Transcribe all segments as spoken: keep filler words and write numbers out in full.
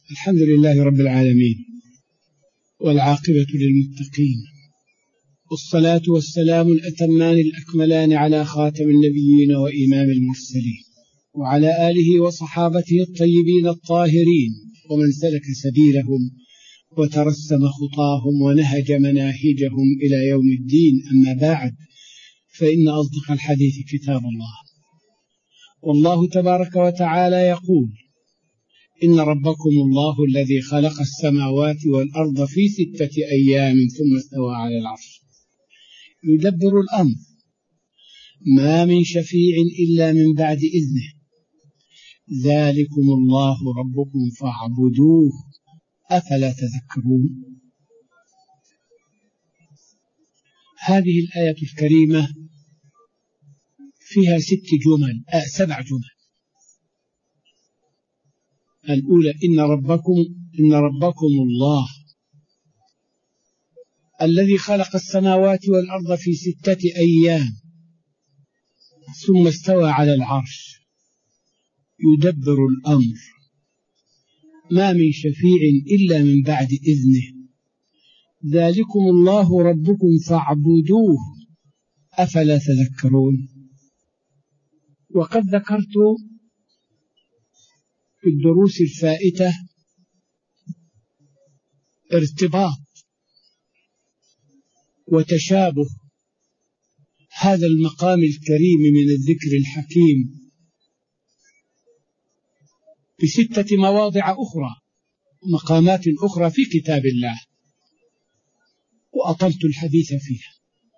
الحمد لله رب العالمين، والعاقبة للمتقين، والصلاة والسلام الأتمان الأكملان على خاتم النبيين وإمام المرسلين، وعلى آله وصحابته الطيبين الطاهرين، ومن سلك سبيلهم وترسم خطاهم ونهج مناهجهم إلى يوم الدين. أما بعد، فإن أصدق الحديث كتاب الله، والله تبارك وتعالى يقول: إن ربكم الله الذي خلق السماوات والأرض في ستة أيام ثم استوى على العرش يدبر الأمر، ما من شفيع إلا من بعد إذنه، ذلكم الله ربكم فاعبدوه، أفلا تذكرون. هذه الآية الكريمة فيها ست جمل آه سبع جمل. الأولى: إن ربكم إن ربكم الله الذي خلق السماوات والأرض في ستة أيام ثم استوى على العرش يدبر الأمر، ما من شفيع إلا من بعد إذنه، ذلكم الله ربكم فاعبدوه، أفلا تذكرون. وقد ذكرت في الدروس الفائتة ارتباط وتشابه هذا المقام الكريم من الذكر الحكيم بستة مواضع أخرى، مقامات أخرى في كتاب الله، وأطلت الحديث فيها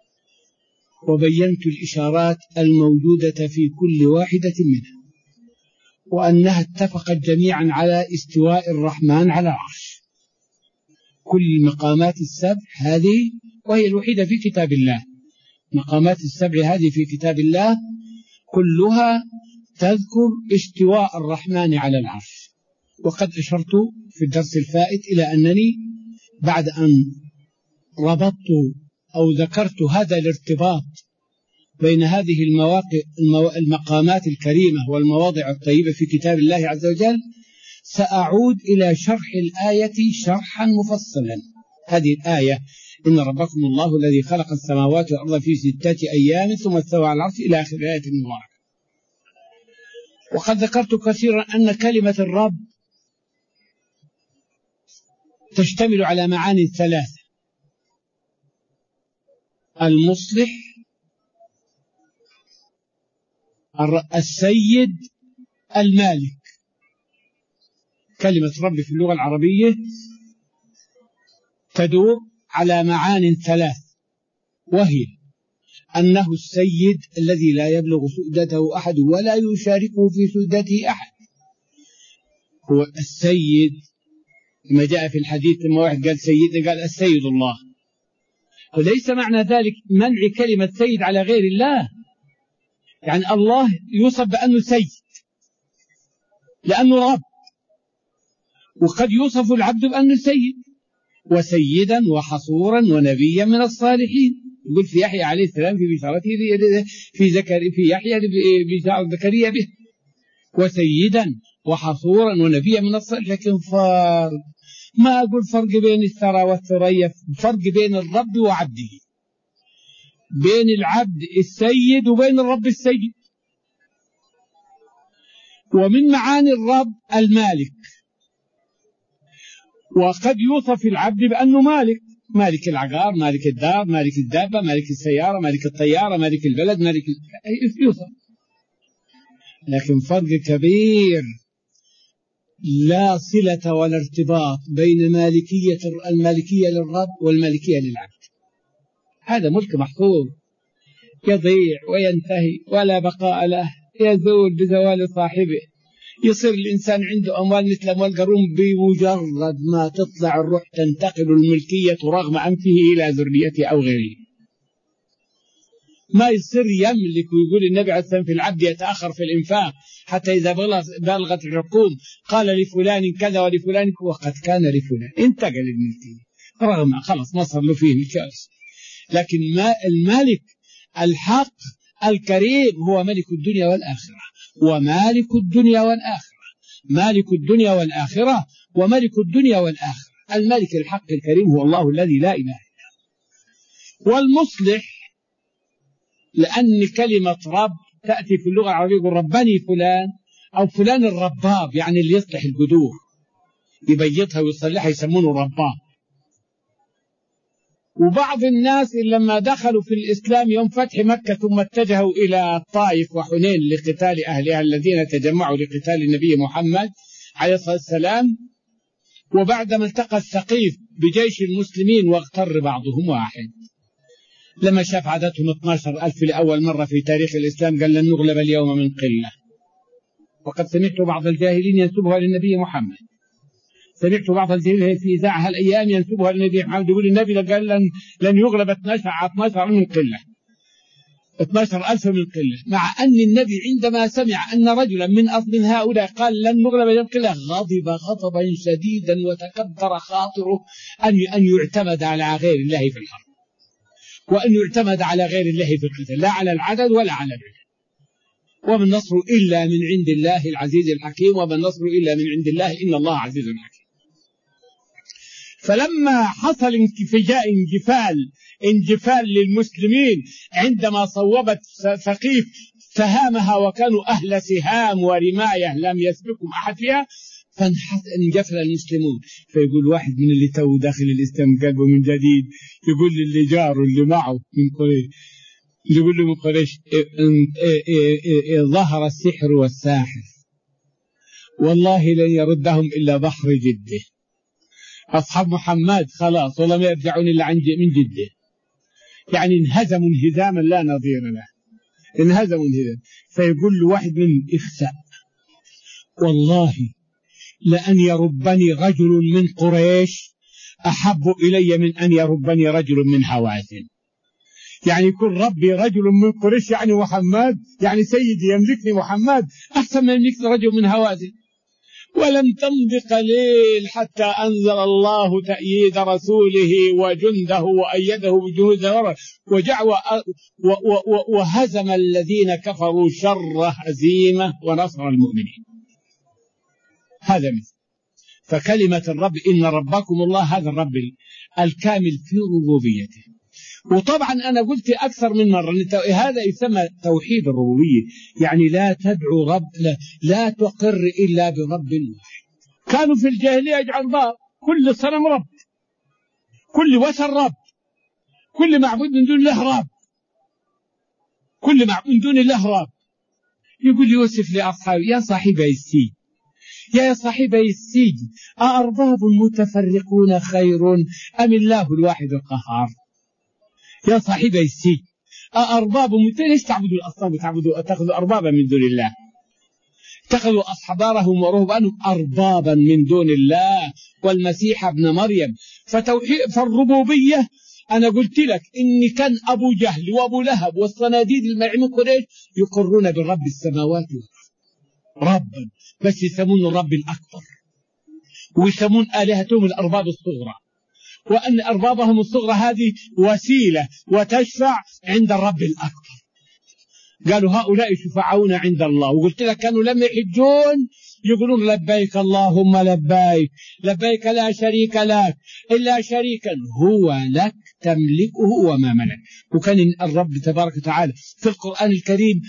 وبينت الإشارات الموجودة في كل واحدة منها، وأنها اتفقت جميعا على استواء الرحمن على العرش. كل المقامات السبع هذه، وهي الوحيدة في كتاب الله، مقامات السبع هذه في كتاب الله كلها تذكر استواء الرحمن على العرش. وقد أشرت في الدرس الفائت إلى أنني بعد أن ربطت أو ذكرت هذا الارتباط بين هذه المواقع المقامات الكريمة والمواضع الطيبة في كتاب الله عز وجل، سأعود إلى شرح الآية شرحا مفصلا. هذه الآية: إن ربكم الله الذي خلق السماوات والأرض في ستة أيام ثم استوى على العرش، إلى آخر الآية المباركة. وقد ذكرت كثيرا أن كلمة الرب تشتمل على معاني ثلاثة: المصلح، السيد، المالك. كلمة رب في اللغة العربية تدور على معان ثلاث، وهي أنه السيد الذي لا يبلغ سؤدته أحد ولا يشاركه في سؤدته أحد، هو السيد. ما جاء في الحديث لما واحد قال سيد، قال السيد الله، وليس معنى ذلك منع كلمة سيد على غير الله، يعني الله يوصف بأنه سيد لأنه رب، وقد يوصف العبد بأنه سيد وسيدا وحصورا ونبيا من الصالحين. يقول في يحيى عليه السلام في بشارته في زكر في يحيى بشارة زكريا به: وسيدا وحصورا ونبيا من الصالحين. لكن فرق، ما أقول فرق بين الثرى والثريا، فرق بين الرب وعبده، بين العبد السيد وبين الرب السيد. ومن معاني الرب المالك، وقد يوصف العبد بأنه مالك، مالك العقار، مالك الدار، مالك الدابة، مالك السيارة، مالك الطيارة، مالك البلد، مالك يوصف. لكن فرق كبير لا صلة ولا ارتباط بين مالكية المالكية للرب والمالكية للعبد. هذا ملك محفوظ يضيع وينتهي ولا بقاء له، يزول بزوال صاحبه. يصير الإنسان عنده أموال مثل أموال قارون، بمجرد ما تطلع الروح تنتقل الملكية رغم أنفه إلى ذريته أو غيره. ما يصير يملك. ويقول النبي عليه الصلاة والسلام: في العبد يتأخر في الإنفاق حتى إذا بلغت الحكوم قال لفلان كذا ولفلان، وقد كان لفلان، انتقل الملكية رغم خلص ما صار له فيه الكاس. لكن ما المالك الحق الكريم هو ملك الدنيا والآخرة، ومالك الدنيا والآخرة. مالك الدنيا والآخرة وملك الدنيا والآخرة. الملك الحق الكريم هو الله الذي لا إله إلا هو. والمصلح لأن كلمة رب تأتي في اللغة العربية يقول ربني فلان، أو فلان الرباب، يعني اللي يصلح القدور يبيضها ويصلحها يسمونه رباب. وبعض الناس لما دخلوا في الإسلام يوم فتح مكة ثم اتجهوا إلى الطائف وحنين لقتال أهلها الذين تجمعوا لقتال النبي محمد عليه الصلاة والسلام، وبعدما التقى الثقيف بجيش المسلمين واغتر بعضهم واحد، لما شاف عددهم اثني عشر ألف لأول مرة في تاريخ الإسلام قال لن نغلب اليوم من قلة. وقد سمعت بعض الجاهلين ينسبها للنبي محمد، سمعت بعض الجاهلين في إذاعة الأيام ينسبها للنبي محمد يقول النبي قال لن, لن يغلب اثني عشر من قلة، اثني عشر ألف من قلة، مع أن النبي عندما سمع أن رجلا من أصل هؤلاء قال لن نغلب من قلة غضب غضبا شديدا وتكدر خاطره أن أن يعتمد على غير الله في الحرب، وأن يعتمد على غير الله في القتال، لا على العدد ولا على العدد. وما النصر إلا من عند الله العزيز الحكيم، وما النصر إلا من عند الله إن الله عزيز حكيم. فلما حصل انجفاء انجفال انجفال للمسلمين عندما صوبت ثقيف سهامها وكانوا أهل سهام ورماية لم يسبقهم أحد فيها، فانجفل المسلمون. فيقول واحد من اللي تو داخل الإسلام قلبه من جديد يقول للي جاره اللي معه من قريش، يقول له من قريش ظهر السحر والساحر والله لن يردهم إلا بحر جده. أصحاب محمد خلاص ولم يرجعون إلا عن من جده، يعني انهزموا انهزاما لا نظير له، انهزموا انهزاما. فيقول له واحد من اخسأ والله لأن يربني رجل من قريش أحب إلي من أن يربني رجل من هوازن. يعني يكون ربي رجل من قريش يعني محمد، يعني سيدي يملكني محمد أحسن من يملكني رجل من هوازن. ولم تمض قليل حتى أنزل الله تأييد رسوله وجنده وأيده بجنود وجعوا وهزم الذين كفروا شر هزيمة ونصر المؤمنين. هذا مثل. فكلمة الرب إن ربكم الله هذا الرب الكامل في ربوبيته. وطبعا أنا قلت أكثر من مرة هذا يسمى توحيد الربوبية، يعني لا تدعو رب لا, لا تقر إلا برب واحد. كانوا في الجاهلية يجعل باب كل صنم رب، كل وثن رب، كل معبود من دون الله رب، كل معبود من دون الله رب. يقول يوسف لأصحابه يا صاحبي السجن يا صاحبي السجن أأرباب متفرقون خير أم الله الواحد القهار؟ يا صاحبي السجن أأرباب ليش تعبدوا الأصنام وتعبدوا تأخذوا أربابا من دون الله؟ اتخذوا أحبارهم ورهبانهم أربابا من دون الله والمسيح ابن مريم. فتوحيد فالربوبية أنا قلت لك إن كان أبو جهل وأبو لهب والصناديد المعين قريش يقرون بالرب السماوات ربا، بس يسمون الرب الأكبر ويسمون آلهتهم الأرباب الصغرى، وأن أربابهم الصغرى هذه وسيلة وتشفع عند الرب الأكبر. قالوا هؤلاء شفعاؤنا عند الله. وقلت لك كانوا لما يحجون يقولون لبيك اللهم لبيك لبيك لا شريك لك إلا شريكا هو لك تملكه وما ملك. وكان الرب تبارك وتعالى في القرآن الكريم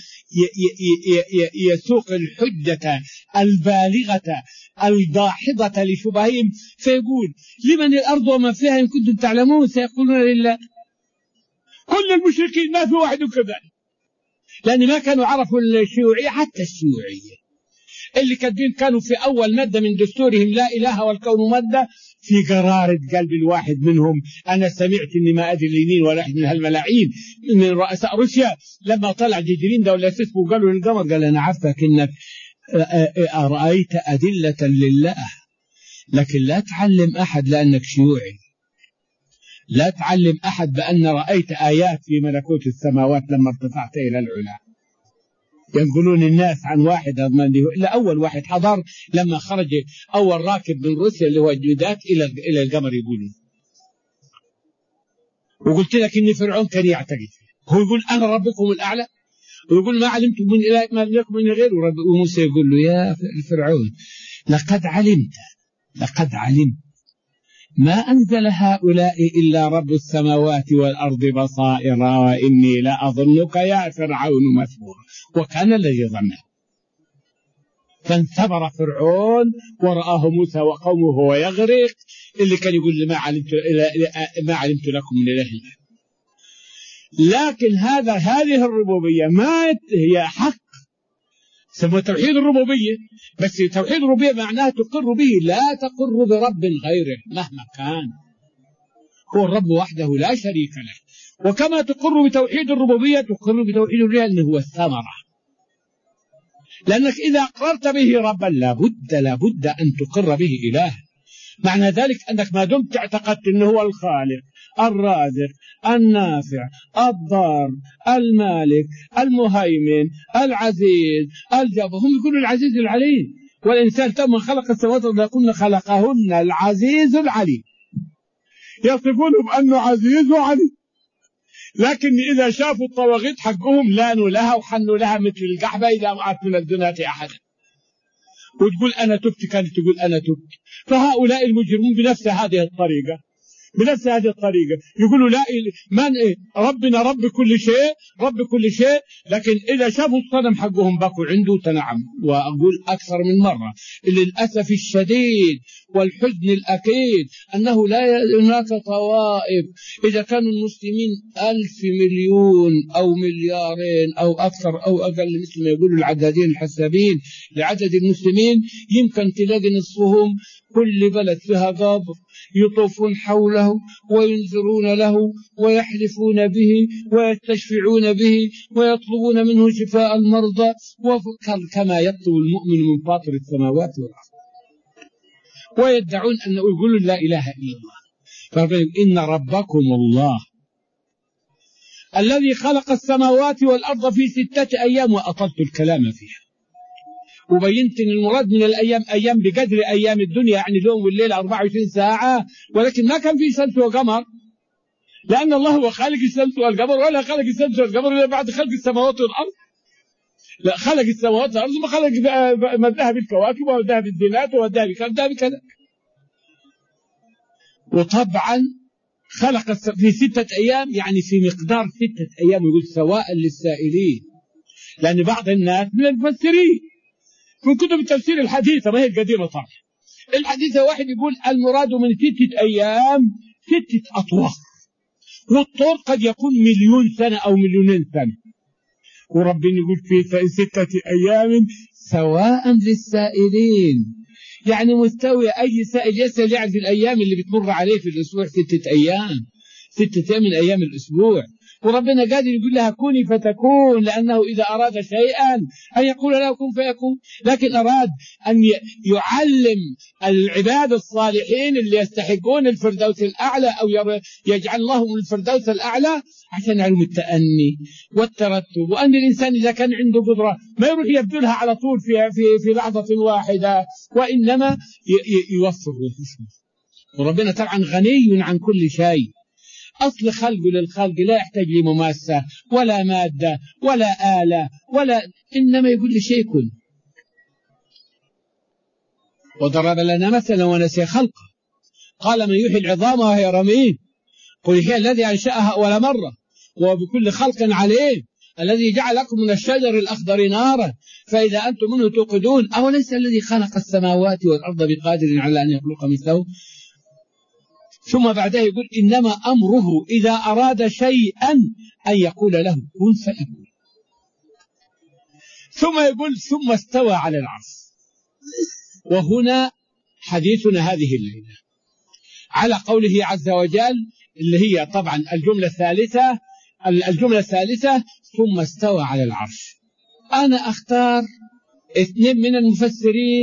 يسوق الحجة البالغة الداحضة لشبههم، فيقول لمن الأرض وما فيها إن كنتم تعلمون سيقولون لله. كل المشركين ما في واحد كذلك، لأن ما كانوا عرفوا الشيوعية. حتى الشيوعية اللي كاتبين كانوا في أول مادة من دستورهم لا إله والكون مادة، في قرارة قلب الواحد منهم أنا سمعت إني ما أدري اليمين ولا أحد من هالملاعين من رؤساء روسيا لما طلع جيجرين ده ولا سيسبو قالوا للقمر قال أنا عارفك إنك رأيت أدلة لله، لكن لا تعلم أحد لأنك شيوعي، لا تعلم أحد بأن رأيت آيات في ملكوت السماوات لما ارتفعت إلى العلا. ينقلون الناس عن واحد إلا أول واحد حضر لما خرج أول راكب من روسيا اللي هو جودات إلى إلى القمر يقولون. وقلت لك إن فرعون كان يعتقد هو يقول أنا ربكم الأعلى، ويقول ما علمتم من إله ما لكم من غيره. وموسى يقول له يا فرعون لقد علمت لقد علمت ما أنزل هؤلاء إلا رب السماوات والأرض بصائر وإني لأظنك يا فرعون مثبورا. وكان الذي ظنه. فانثمر فرعون ورآه موسى وقومه وهو يغرق، اللي كان يقول ما علمت ما علمت لكم من إله إلا. لكن هذا هذه الربوبية ما هي حق، سموه توحيد الربوبية، بس توحيد الربوبية معناه تقر به، لا تقر برب غيره مهما كان، هو الرب وحده لا شريك له. وكما تقر بتوحيد الربوبية تقر بتوحيد الربوبية أنه هو الثمرة، لأنك إذا أقررت به ربا لابد لابد أن تقر به إله. معنى ذلك أنك ما دمت اعتقدت أنه هو الخالق الرازق النافع الضار المالك المهيمن العزيز الجبار، هم يقولوا العزيز العليم، والإنسان تم خلق السماوات والأرض كنا خلقهن العزيز العليم، يصفونه بأنه عزيز وعليم. لكن إذا شافوا الطواغيت حقهم لانوا لها وحنوا لها مثل القحبة إذا وقعت من الدنيا أحدا، وتقول أنا تبت كانت تقول أنا تبت. فهؤلاء المجرمون بنفس هذه الطريقة بنفس هذه الطريقة يقولوا لا من إيه ربنا رب كل شيء رب كل شيء، لكن إذا شافوا الصنم حقهم بكوا عنده تنعم. وأقول أكثر من مرة للأسف الشديد والحزن الأكيد أنه لا هناك طوائف، إذا كانوا المسلمين ألف مليون أو مليارين أو أكثر أو أقل مثل ما يقولوا العدادين الحسابين لعدد المسلمين، يمكن تلاقي نصفهم كل بلد فيها قبر يطوفون حوله وينذرون له ويحلفون به ويستشفعون به ويطلبون منه شفاء المرضى، كما يطلب المؤمن من فاطر السماوات والأرض، ويدعون أن يقولوا لا إله إلا الله. فقال إن ربكم الله الذي خلق السماوات والأرض في ستة أيام، وأطلت الكلام فيها وبينت ان المراد من الايام ايام بقدر ايام الدنيا، يعني اليوم والليل أربعة وعشرين ساعة، ولكن ما كان في شمس وقمر، لان الله هو خالق الشمس والقمر، ولا خلق الشمس والقمر الا بعد خلق السماوات والارض. لا، خلق السماوات والارض ثم خلق مدها بالكواكب ومدها بالدينات ومدها بكذا بكذا. وطبعا خلق في ستة ايام، يعني في مقدار ستة ايام، يقول سواء للسائلين، لان بعض الناس من المفسرين من كتب التفسير الحديثة، ما هي القديمة طبعا، الحديثة واحد يقول المراد من ستة أيام ستة أطوار، والطور قد يكون مليون سنة أو مليونين سنة، وربنا يقول في ستة أيام سواء للسائلين، يعني مستوي أي سائل يسأل يعرف الأيام اللي بتمر عليه في الأسبوع ستة أيام ستة أيام من أيام الأسبوع. وربنا قادر يقول لها كوني فتكون، لأنه إذا أراد شيئا أن يقول له كن فيكون، لكن أراد أن يعلم العباد الصالحين اللي يستحقون الفردوس الأعلى أو يجعل لهم الفردوس الأعلى عشان يعلم التأني والترتب، وأن الإنسان إذا كان عنده قدرة ما يروح يبذلها على طول في, في, في لحظة واحدة، وإنما يوفر ويحسن. وربنا طبعا غني عن كل شيء، أصل خلقه للخلق لا يحتاج لمماسة ولا مادة ولا آلة ولا، إنما يقول لشيء كن. وضرب لنا مثلا ونسي خلقه قال من يحيي العظام وهي رميم، قل هي الذي أنشأها أول مرة وبكل خلق عليه، الذي جعل لكم من الشجر الأخضر نارا فإذا أنتم منه توقدون، أوليس الذي خلق السماوات والأرض بقادر على أن يخلق مثله. ثم بعدها يقول إنما أمره إذا أراد شيئا أن يقول له كن فيكون. ثم يقول ثم استوى على العرش. وهنا حديثنا هذه الليلة على قوله عز وجل اللي هي طبعا الجملة الثالثة الجملة الثالثة ثم استوى على العرش. أنا أختار اثنين من المفسرين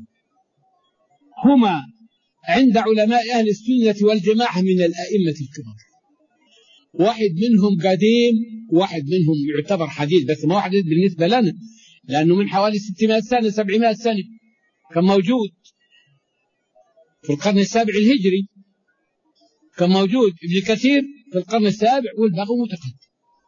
هما عند علماء أهل السنة والجماعة من الأئمة الكبار، واحد منهم قديم واحد منهم يعتبر حديث، بس ما حديث بالنسبة لنا لأنه من حوالي ستمائة سنة سبعمائة سنة كان موجود في القرن السابع الهجري، كان موجود ابن كثير في القرن السابع والبغوي متقدم.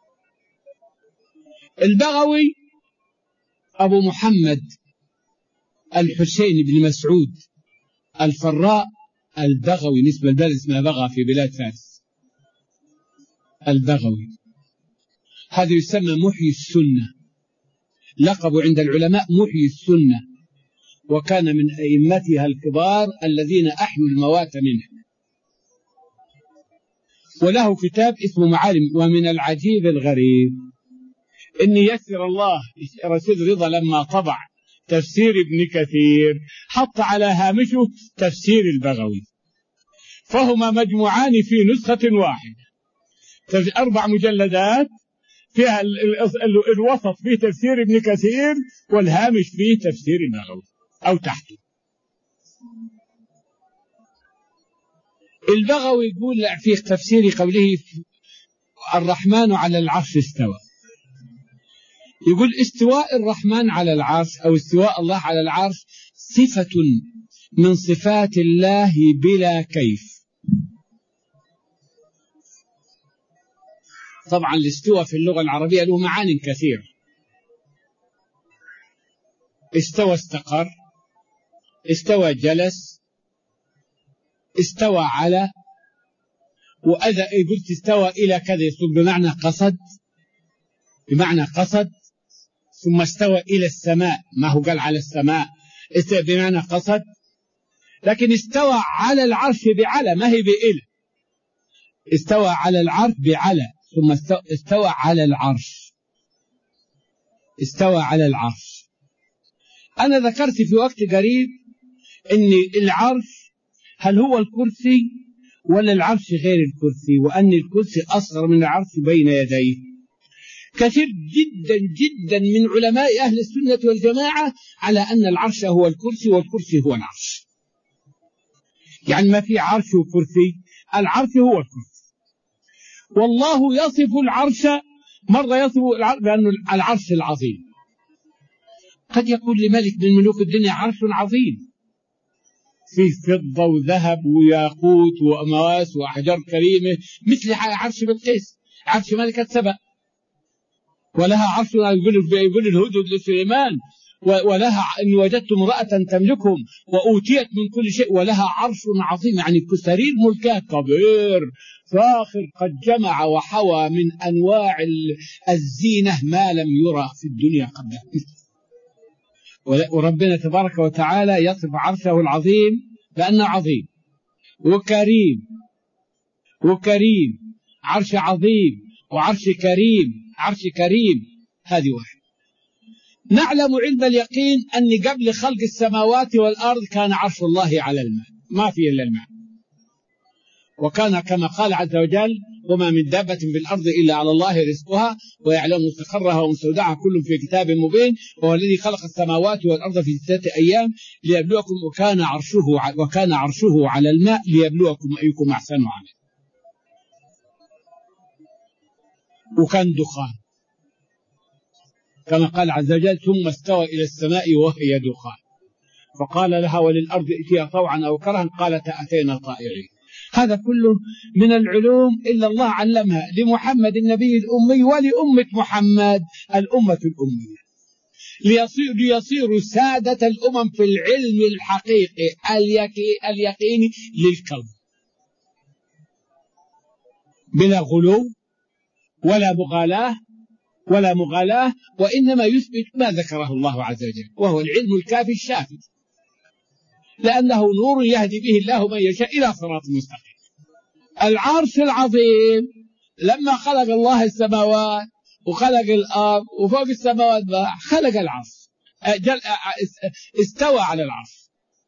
البغوي أبو محمد الحسين بن مسعود الفراء البغوي، نسبة البلد اسمها بغى في بلاد فارس، البغوي هذا يسمى محيي السنة، لقب عند العلماء محيي السنة، وكان من أئمتها الكبار الذين أحيوا الموات منه، وله كتاب اسمه معالم. ومن العجيب الغريب إن يسر الله رشيد رضا لما طبع تفسير ابن كثير حط على هامشه تفسير البغوي، فهما مجموعان في نسخة واحدة، أربع مجلدات فيها الوسط فيه تفسير ابن كثير والهامش فيه تفسير البغوي أو تحته. البغوي يقول في تفسير قوله الرحمن على العرش استوى، يقول استواء الرحمن على العرش أو استواء الله على العرش صفة من صفات الله بلا كيف. طبعا الاستواء في اللغة العربية له معاني كثيرة، استوى استقر، استوى جلس، استوى على، وإذا قلت استوى إلى كذا يصب بمعنى قصد، بمعنى قصد، ثم استوى إلى السماء، ما هو قال على السماء، استوى بمعنى قصد، لكن استوى على العرش بعلى ما هي بإلى، استوى على العرش بعلى، ثم استوى على العرش، استوى على العرش. أنا ذكرت في وقت قريب أن العرش هل هو الكرسي ولا العرش غير الكرسي، وأن الكرسي أصغر من العرش بين يديه. كثير جدا جدا من علماء أهل السنة والجماعة على أن العرش هو الكرسي والكرسي هو العرش، يعني ما في عرش وكرسي، العرش هو الكرسي. والله يصف العرش، مرة يصف العرش بأنه العرش العظيم. قد يقول لملك من ملوك الدنيا عرش عظيم فيه فضة وذهب وياقوت وأمواس وأحجار كريمة مثل عرش بلقيس، عرش ملكة سبأ، ولها عرش يقول, يقول الهدهد لسليمان، ولها إن وجدت امرأة تملكهم وأوتيت من كل شيء ولها عرش عظيم، يعني كسرير ملكها كبير فاخر قد جمع وحوى من أنواع الزينة ما لم يرى في الدنيا قبل. وربنا تبارك وتعالى يصف عرشه العظيم بأنه عظيم وكريم، وكريم عرش عظيم وعرش كريم، عرش كريم. هذه واحد. نعلم علم اليقين أن قبل خلق السماوات والأرض كان عرش الله على الماء، ما فيه إلا الماء، وكان كما قال عز وجل وما من دابة في الأرض إلا على الله رزقها ويعلم مستقرها ومستودعها كل في كتاب مبين، وهو الذي خلق السماوات والأرض في ستة أيام ليبلوكم، وكان عرشه وكان عرشه على الماء ليبلوكم أيكم أحسن عملا. وكان دخان كما قال عز وجل ثم استوى إلى السماء وهي دخان فقال لها وللأرض ائتيا طوعا أو كرها قالتا أتينا طائعين. هذا كله من العلوم إلا الله علمها لمحمد النبي الأمي ولأمة محمد الأمة الأمية ليصير ليصيروا سادة الأمم في العلم الحقيقي اليقيني للكون بلا غلو ولا مغالاة ولا مغالاة، وإنما يثبت ما ذكره الله عز وجل وهو العلم الكافي الشافي، لأنه نور يهدي به الله من يشاء إلى صراط مستقيم. العرش العظيم لما خلق الله السماوات وخلق الأرض وفوق السماوات خلق العرش، استوى على العرش.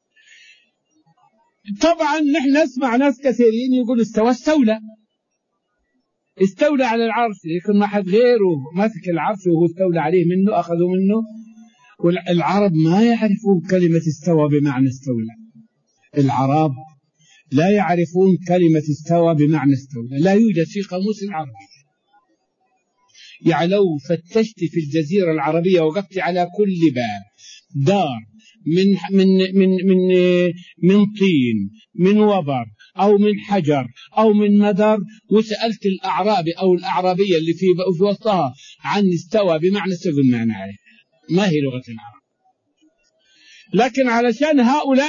طبعا نحن نسمع ناس كثيرين يقول استوى استولى استولى على العرش، لكن ما حد غيره مسك العرش وهو استولى عليه منه أخذوا منه. والعرب ما يعرفون كلمة استوى بمعنى استولى، العرب لا يعرفون كلمة استوى بمعنى استولى، لا يوجد في قاموس العربي. يعني لو فتشت في الجزيرة العربية وقفت على كل باب دار من من من من من طين من وبر أو من حجر أو من مدر وسألت الأعرابي أو الأعرابية اللي في في وسطها عن استوى بمعنى استوى، المعنى عليه ما هي لغة العرب. لكن علشان هؤلاء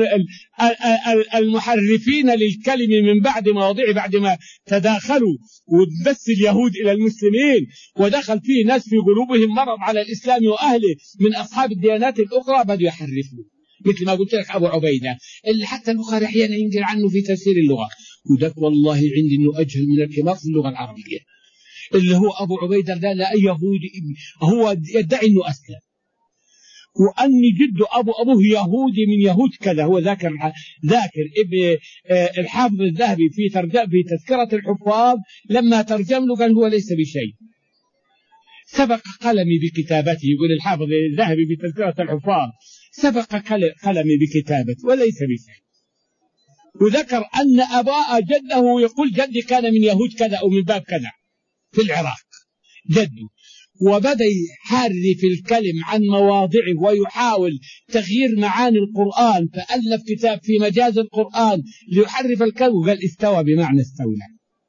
المحرفين للكلم من بعد مواضيع، بعد ما تداخلوا وبث اليهود إلى المسلمين ودخل فيه ناس في قلوبهم مرض على الإسلام وأهله من أصحاب الديانات الأخرى، بدوا يحرفوا. مثل ما قلت لك أبو عبيدة اللي حتى البخاري أحيانا ينقل عنه في تفسير اللغة، وذاك والله عندي أنه أجهل من الحمار في اللغة العربية، اللي هو أبو عبيدة ده لا يهودي، هو يدعي أنه أسلم وأني جد أبو أبوه يهودي من يهود كذا. هو ذاكر ذاكر ابن الحافظ الذهبي في ترجم في تذكرة الحفاظ لما ترجم له قال هو ليس بشيء، سبق قلمي بكتابته. يقول الحافظ الذهبي في تذكرة الحفاظ سبق قلمي بكتابته وليس بشيء. وذكر أن أباء جده يقول جدي كان من يهود كذا أو من باب كذا في العراق جده، وبدأ يحرف الكلم عن مواضعه ويحاول تغيير معاني القرآن، فألف كتاب في مجاز القرآن ليحرف الكلم، وقال استوى بمعنى استولى،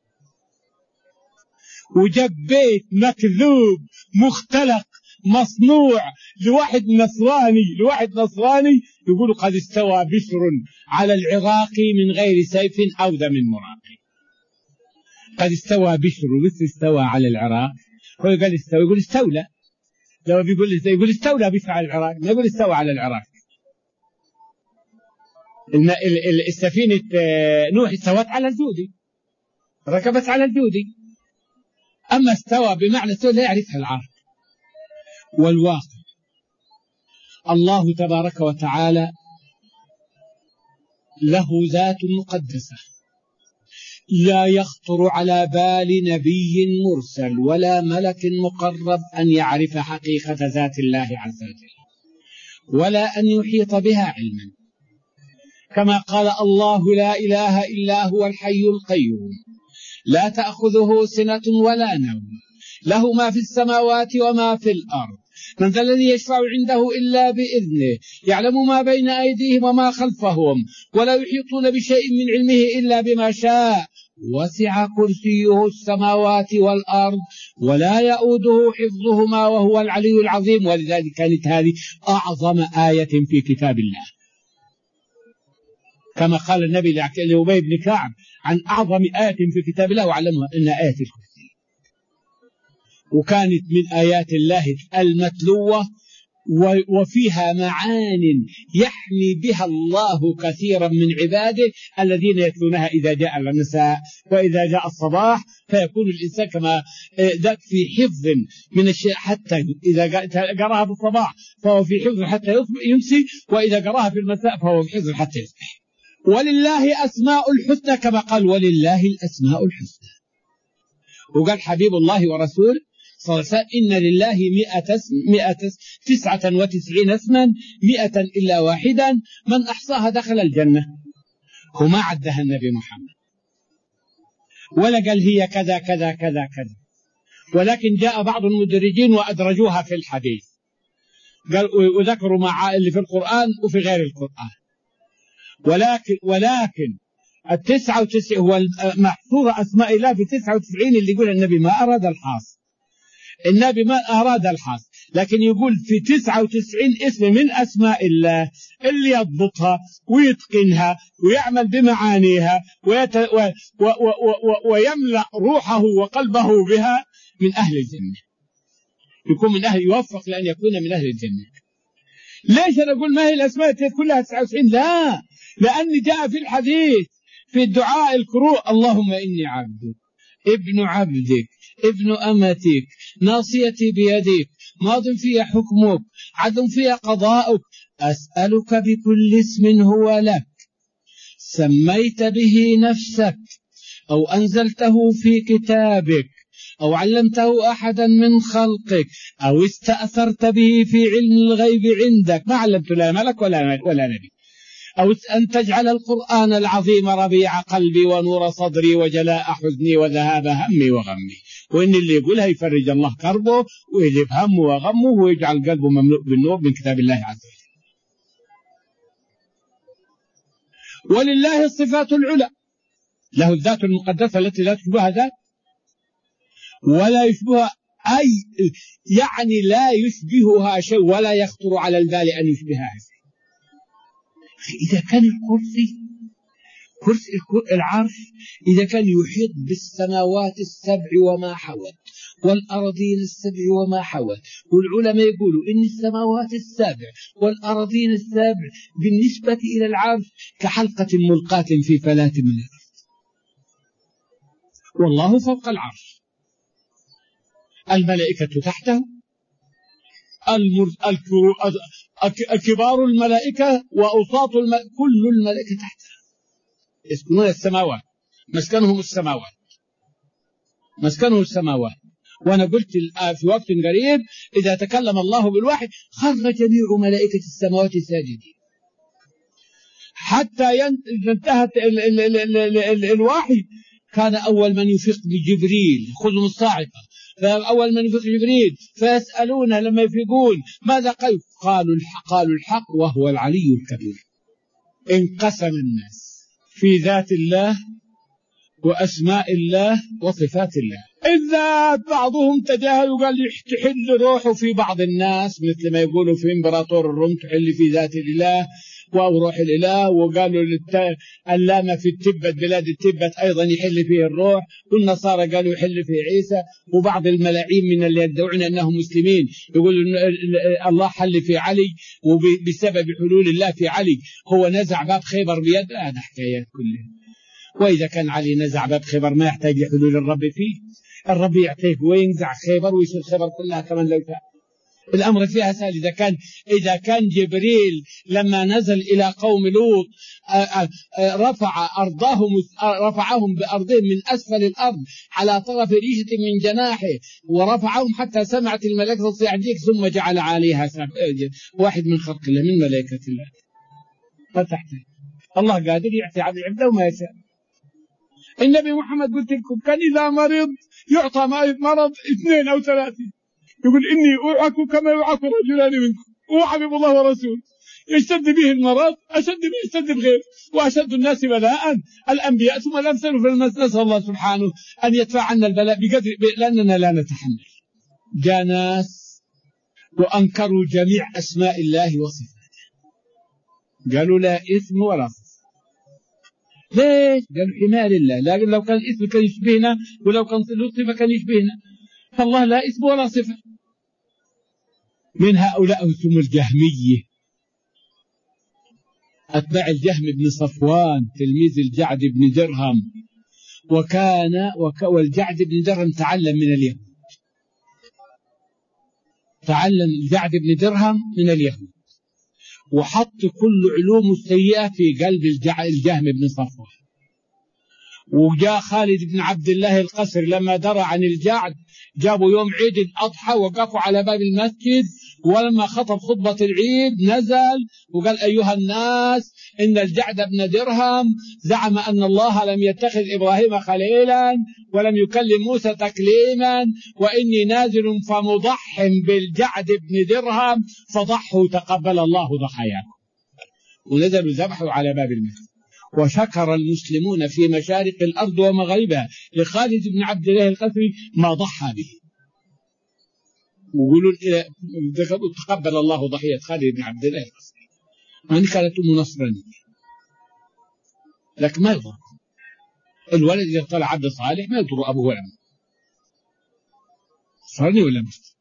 وجاب بيت مكذوب مختلق مصنوع لواحد نصراني لواحد نصراني يقول قد استوى بشر على العراق من غير سيف أو دم مراقي. قد استوى بشر، بس استوى على العراق، هو قال استوى، يقول استولى. لو بيقول يقول استولى بشر على العراق، ما يقول استوى على العراق. السفينة نوح استوت على الجودي، ركبت على الجودي، أما استوى بمعنى استوى لا يعرفها العرب. والواقع الله تبارك وتعالى له ذات مقدسة لا يخطر على بال نبي مرسل ولا ملك مقرب أن يعرف حقيقة ذات الله عز وجل ولا أن يحيط بها علما، كما قال الله لا إله إلا هو الحي القيوم لا تأخذه سنة ولا نوم له ما في السماوات وما في الأرض من ذا الذي يشفع عنده إلا بإذنه يعلم ما بين أيديهم وما خلفهم ولا يحيطون بشيء من علمه إلا بما شاء وسع كرسيه السماوات والأرض ولا يؤوده حفظهما وهو العلي العظيم. ولذلك كانت هذه أعظم آية في كتاب الله، كما قال النبي لأبي بن كعب عن أعظم آية في كتاب الله وعلمها إنها آية الكرسي، وكانت من آيات الله المتلوة وفيها معان يحمي بها الله كثيرا من عباده الذين يتلونها إذا جاء المساء وإذا جاء الصباح، فيكون الإنسان كما ذاك في حفظ من الشيء، حتى إذا قرأها في الصباح فهو في حفظ حتى يمسي، وإذا قرأها في المساء فهو في حفظ حتى يصبح. ولله أسماء الحسنى، كما قال ولله الأسماء الحسنى. وقال حبيب الله ورسوله صلى الله عليه وسلم إن لله مئة اسم مئة تسعة وتسعين اسما مئة إلا واحدا من أحصاها دخل الجنة. وما عدها النبي محمد ولا قال هي كذا كذا كذا كذا، ولكن جاء بعض المدرجين وأدرجوها في الحديث، قال وذكروا مع اللي في القرآن وفي غير القرآن. ولكن ولكن التسعة وتسعين هو محصورة أسماء الله في تسعة وتسعين اللي يقول النبي ما أراد الحاص، النبي ما أراد الحاص، لكن يقول في تسعة وتسعين اسم من أسماء الله اللي يضبطها ويتقنها ويعمل بمعانيها ويت... و... و... و... ويملأ روحه وقلبه بها من أهل الجنة، يكون من أهل يوفق لأن يكون من أهل الجنة. ليش أنا أقول ما هي الأسماء كلها تسعة وتسعين؟ لا، لأن جاء في الحديث في الدعاء الكروء اللهم إني عبدك ابن عبدك ابن أمتك ناصيتي بيدك ماض في حكمك عدل في قضاؤك أسألك بكل اسم هو لك سميت به نفسك أو أنزلته في كتابك أو علمته أحدا من خلقك أو استأثرت به في علم الغيب عندك، ما علمت لا ملك ولا, ولا نبي، أو أن تجعل القرآن العظيم ربيع قلبي ونور صدري وجلاء حزني وذهاب همي وغمي. وإن اللي يقولها يفرج الله كربه ويذهب همه وغمه ويجعل قلبه مملوء بالنور من كتاب الله عز وجل. ولله الصفات العلى، له الذات المقدسة التي لا تشبهها ذات ولا يشبهها أي، يعني لا يشبهها شيء ولا يخطر على البال أن يشبهها شيء. إذا كان الكرسي كرسي العرش إذا كان يحيط بالسماوات السبع وما حوت والأراضين السبع وما حوت، والعلماء يقولوا إن السماوات السبع والأراضين السبع بالنسبة إلى العرش كحلقة ملقاة في فلاة من الأرض، والله فوق العرش، الملائكة تحته، كبار الملائكة وأوساط الملائكة كل الملائكة تحته، يسكنون السماوات، مسكنهم السماوات، مسكنه السماوات. وأنا قلت في وقت قريب إذا تكلم الله بالوحي خر جميع ملائكة السماوات ساجدين، حتى انتهت الوحي كان أول من يفيق بجبريل، خذهم الصاعقة، أول من يفيق جبريل فيسألونه لما يفيقون ماذا قالوا؟ قالوا الحق، قالوا الحق وهو العلي الكبير. انقسم الناس في ذات الله وأسماء الله وصفات الله. إذا بعضهم تجاهل وقال تحل روحه في بعض الناس، مثل ما يقولوا في إمبراطور الروم تحل في ذات الإله أو روح الإله، وقالوا اللامة في التبت بلاد التبت أيضا يحل فيه الروح، والنصارى قالوا يحل فيه عيسى، وبعض الملاعين من اللي يدعون أنهم مسلمين يقولوا الله حل في علي، وبسبب حلول الله في علي هو نزع باب خيبر بيد. هذا حكايات كلها. وإذا كان علي نزع باب خيبر ما يحتاج لحلول الرب فيه، الرب يعطيه وينزع خيبر ويصير خيبر كلها كمان لو شاء. الأمر فيها سهل. إذا كان إذا كان جبريل لما نزل إلى قوم لوط رفع أرضهم رفعهم بأرضهم من أسفل الأرض على طرف ريشة من جناحه، ورفعهم حتى سمعت الملائكة صيحتك، ثم جعل عليها واحد من خلق الله من ملائكة الله. فتحت الله قادر يعطي على عبده ما يشاء. النبي محمد قلت لكم كان إذا مرض يعطى مرض اثنين أو ثلاثة، يقول إني أوعك كما يوعك رجلان منكم، وحبيب الله ورسوله، يشتد به المرض أشد به يشتد الغير، وأشد الناس بلاء الأنبياء ثم الأمثل. فنسأل الله سبحانه أن يدفع عنا البلاء بقدر، لأننا لا نتحمل. جاء ناس وأنكروا جميع أسماء الله وصفاته، قالوا لا إثم ولا صفة. ليش؟ قالوا حماية لله، لكن لو كان الإثم كان يشبهنا، ولو كان الصفة كان يشبهنا، فالله لا إثم ولا صفة. من هؤلاء هم الجهمية، أتباع الجهم بن صفوان تلميذ الجعد بن درهم، وكان وك والجعد بن درهم تعلم من اليهود، تعلم الجعد بن درهم من اليهود، وحط كل علوم السيئة في قلب الجهم بن صفوان. وجاء خالد بن عبد الله القسري لما درى عن الجعد، جابوا يوم عيد الأضحى وقفوا على باب المسجد، ولما خطب خطبة العيد نزل وقال أيها الناس إن الجعد بن درهم زعم أن الله لم يتخذ إبراهيم خليلا ولم يكلم موسى تكليما، وإني نازل فمضح بالجعد بن درهم فضحوا تقبل الله ضحاياكم. ونزلوا ذبحوا على باب المسجد. وشكر المسلمون في مشارق الأرض ومغاربها لخالد بن عبد الله القسري ما ضحى به، وقولوا تقبل الله ضحية خالد بن عبد الله القسري، يعني كانت أم نصرانية، لكن ما يضر الولد إذا طلع عبد صالح ما يضر أبوه ولا أمه، صارني ولا مسلم.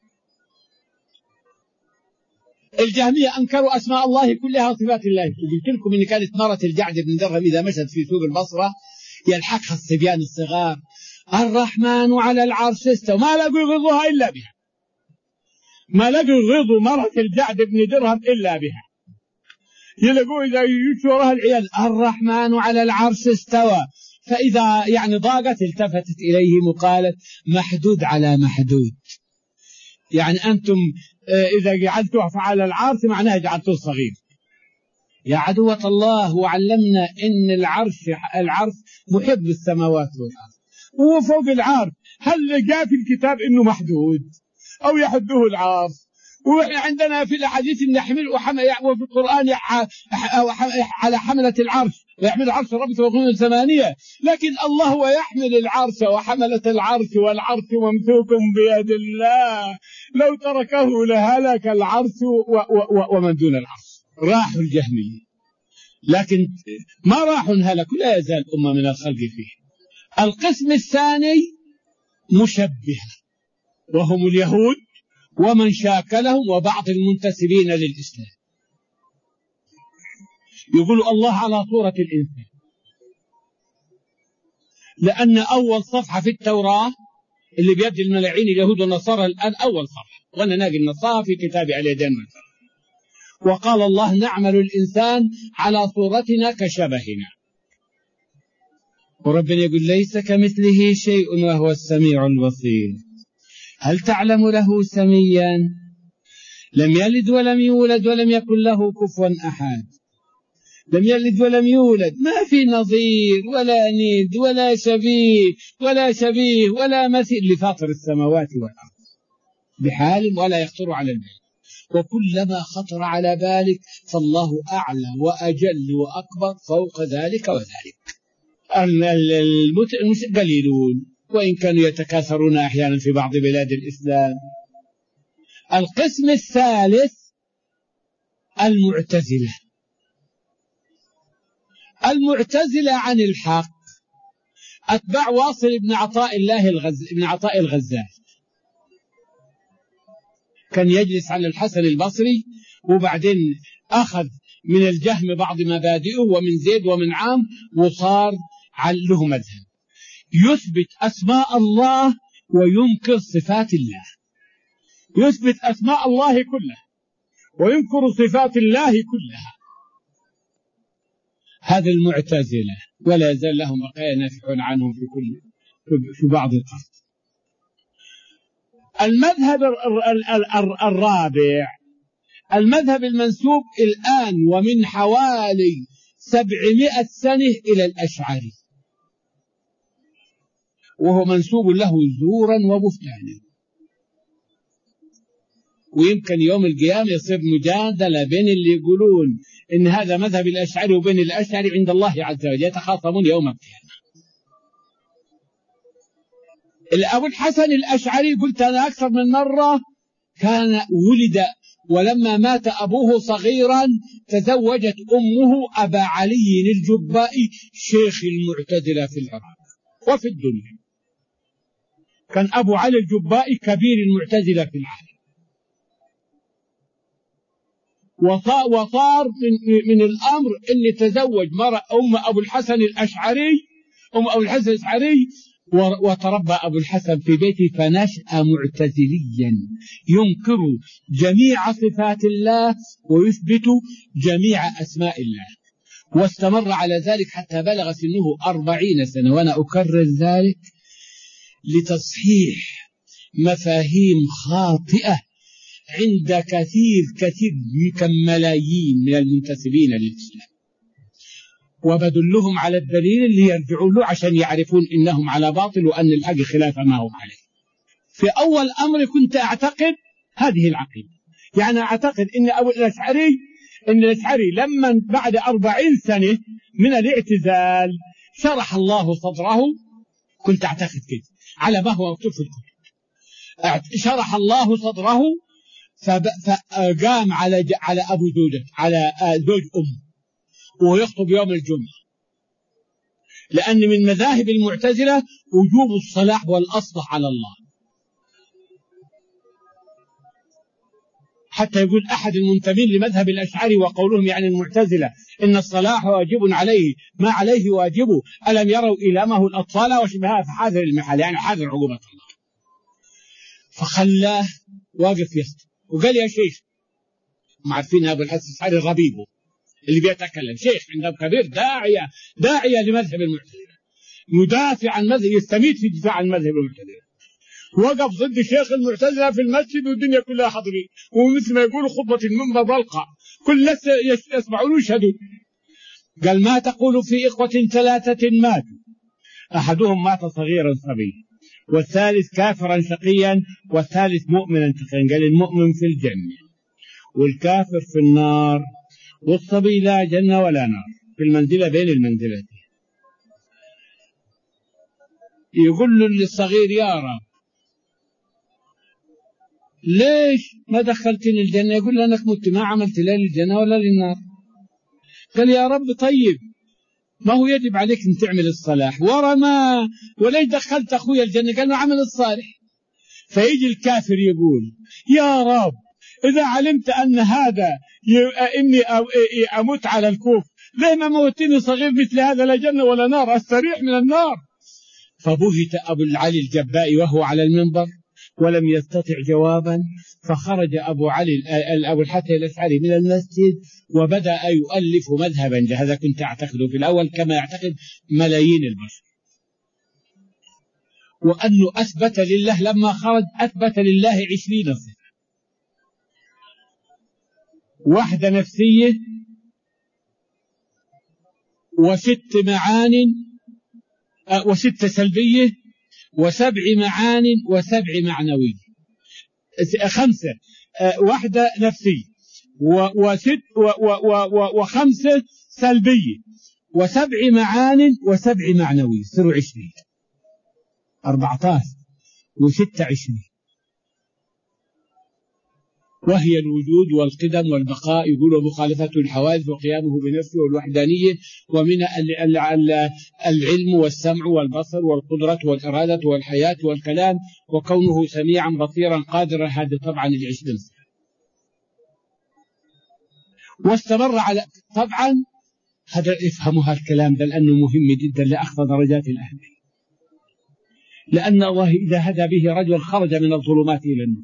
الجهمية أنكروا أسماء الله كلها وصفات الله. وقلت لكم إن كانت مرة الجعد بن درهم إذا مشت في سوق البصرة يلحقها الصبيان الصغار، الرحمن على العرش استوى، ما لقوا يغضوها إلا بها، ما لقوا يغضوا مرة الجعد بن درهم إلا بها. يلقوا إذا يجوا وراها العيال الرحمن على العرش استوى، فإذا يعني ضاقت التفتت إليهم وقالت محدود على محدود، يعني أنتم إذا جعلتوه على العرش معناها جعلتوه صغير. يا عدوة الله، وعلمنا إن العرش العرش محب السماوات والأرض وهو فوق العرش. هل جاء في الكتاب إنه محدود أو يحده العرش؟ وإحنا عندنا في الأحاديث إن يحمل وفي القرآن على حملة العرش ويحمل العرش رب فوقهم ثمانية، لكن الله هو يحمل العرش وحملة العرش والعرش ممسوك بيد الله، لو تركه لهلك العرش ومن دون العرش. راحوا الجهمية لكن ما راحوا انهلكوا، لا يزال أمة من الخلق فيه. القسم الثاني مشبهة، وهم اليهود ومن شاكلهم وبعض المنتسبين للإسلام، يقولوا الله على صورة الإنسان، لأن أول صفحة في التوراة اللي بيد الملاعين اليهود والنصارى الآن أول صفحة، وأنا ناقل النصارى في كتاب اليدين والفرق، وقال الله نعمل الإنسان على صورتنا كشبهنا، وربنا يقول ليس كمثله شيء وهو السميع البصير. هل تعلم له سميا؟ لم يلد ولم يولد ولم يكن له كفوا أحد. لم يلد ولم يولد، ما في نظير ولا ند ولا شبيه ولا شبيه ولا مثيل لفاطر السماوات والأرض بحال ولا يخطر على البال، وكلما خطر على بالك فالله أعلى وأجل وأكبر فوق ذلك وذلك. قليلون وإن كانوا يتكاثرون أحيانا في بعض بلاد الإسلام. القسم الثالث المعتزلة. المعتزلة عن الحق أتباع واصل بن عطاء الله الغز... ابن عطاء الغزال، كان يجلس على الحسن البصري، وبعدين أخذ من الجهم بعض مبادئه ومن زيد ومن عام، وصار له مذهب يثبت أسماء الله وينكر صفات الله، يثبت أسماء الله كلها وينكر صفات الله كلها. هذا المعتزلة، ولا يزال لهم بقايا نافعون عنهم في كل في بعض الأرض. المذهب الرابع المذهب المنسوب الآن ومن حوالي سبعمائة سنة إلى الأشعري، وهو منسوب له زورا وبهتانا، ويمكن يوم القيامة يصير مجادلة بين اللي يقولون إن هذا مذهب الأشعري وبين الأشعري عند الله عز وجل، يتخاصمون يوم القيامة. أبو الحسن الأشعري قلت أنا أكثر من مرة، كان ولد ولما مات أبوه صغيرا تزوجت أمه أبا علي الجبائي شيخ المعتزلة في العراق وفي الدنيا، كان أبو علي الجبائي كبير المعتزلة في العالم، وصار من, من الأمر أن تزوج مرة أم أبو الحسن الأشعري أم أبو الحسن الأشعري، وتربى أبو الحسن في بيته فنشأ معتزليا ينكر جميع صفات الله ويثبت جميع أسماء الله، واستمر على ذلك حتى بلغ سنه أربعين سنة. وأنا أكرر ذلك لتصحيح مفاهيم خاطئة عند كثير كثير كملايين من المنتسبين للإسلام، وبدلهم على الدليل اللي يرجعوا له عشان يعرفون إنهم على باطل وأن الحق خلاف ما هم عليه. في أول أمر كنت أعتقد هذه العقيدة، يعني أعتقد إن أبو الأشعري إن الأشعري لما بعد أربعين سنة من الاعتزال شرح الله صدره، كنت أعتقد كده على ما هو مكتوب في الكتب، شرح الله صدره فقام على على أبو زوجة على زوج أم ويخطب يوم الجمعة، لأن من مذاهب المعتزلة وجوب الصلاح والأصلح على الله، حتى يقول أحد المنتمين لمذهب الأشعري وقولهم يعني المعتزلة إن الصلاح واجب عليه ما عليه واجبه، ألم يروا إلامه الأطفال وشبهها فحاذر المحال، يعني حاذر عقوبة الله، فخلاه واقف يخطب وقال يا شيخ، ما عارفين أبو الحسن الأشعري ربيبه اللي بيتكلم شيخ عندهم كبير داعية داعية لمذهب المعتزلة، يدافع عن مذهب، يستميت في الدفاع عن مذهب المعتزلة، وقف ضد شيخ المعتزلة في المسجد والدنيا كلها حاضرين، ومثل ما يقول خطبة المنبر ضلقة كل الناس يسمعون ويشهدون. قال ما تقول في إخوة ثلاثة ماتوا، أحدهم مات صغيرا صبيا، والثالث كافرا شقيا، والثالث مؤمنا تقيا. قال المؤمن في الجنة والكافر في النار، والصبي لا جنة ولا نار، في المنزلة بين المنزلتين. يقول له للصغير يا رب ليش ما دخلتني الجنة؟ يقول له أنك مت ما عملت لا للجنة ولا للنار. قال يا رب طيب ما هو يجب عليك أن تعمل الصلاح ورما وليش دخلت أخوي الجنة؟ قال له عمل الصالح. فيجي الكافر يقول يا رب إذا علمت أن هذا إني أموت على الكفر ليه ما موتني صغير مثل هذا لا جنة ولا نار أستريح من النار. فبهت أبو العلي الجبائي وهو على المنبر ولم يستطع جوابا، فخرج أبو علي أبو الحسن الأشعري من المسجد وبدأ يؤلف مذهبا، هذا كنت أعتقده في الأول كما يعتقد ملايين البشر، وأنه أثبت لله لما خرج أثبت لله عشرين صفة، وحدة نفسية وست معان وست سلبية وسبع معان وسبع معنوية، خمسة وحدة نفسية وست وخمسة سلبية وسبع معان وسبع معنوية، صاروا عشرين، أربعة عشر وستة عشرين، وهي الوجود والقدم والبقاء، يقول مخالفة الحوادث وقيامه بنفسه والوحدانية، ومن العلم والسمع والبصر والقدرة والإرادة والحياة والكلام وكونه سميعا بصيرا قادرا، هذا طبعا العشرين. واستمر على طبعا هذا افهموا هالكلام ده لأنه مهم جدا لأخذ درجات الأهمية، لأن الله إذا هدى به رجل خرج من الظلمات إلى النور.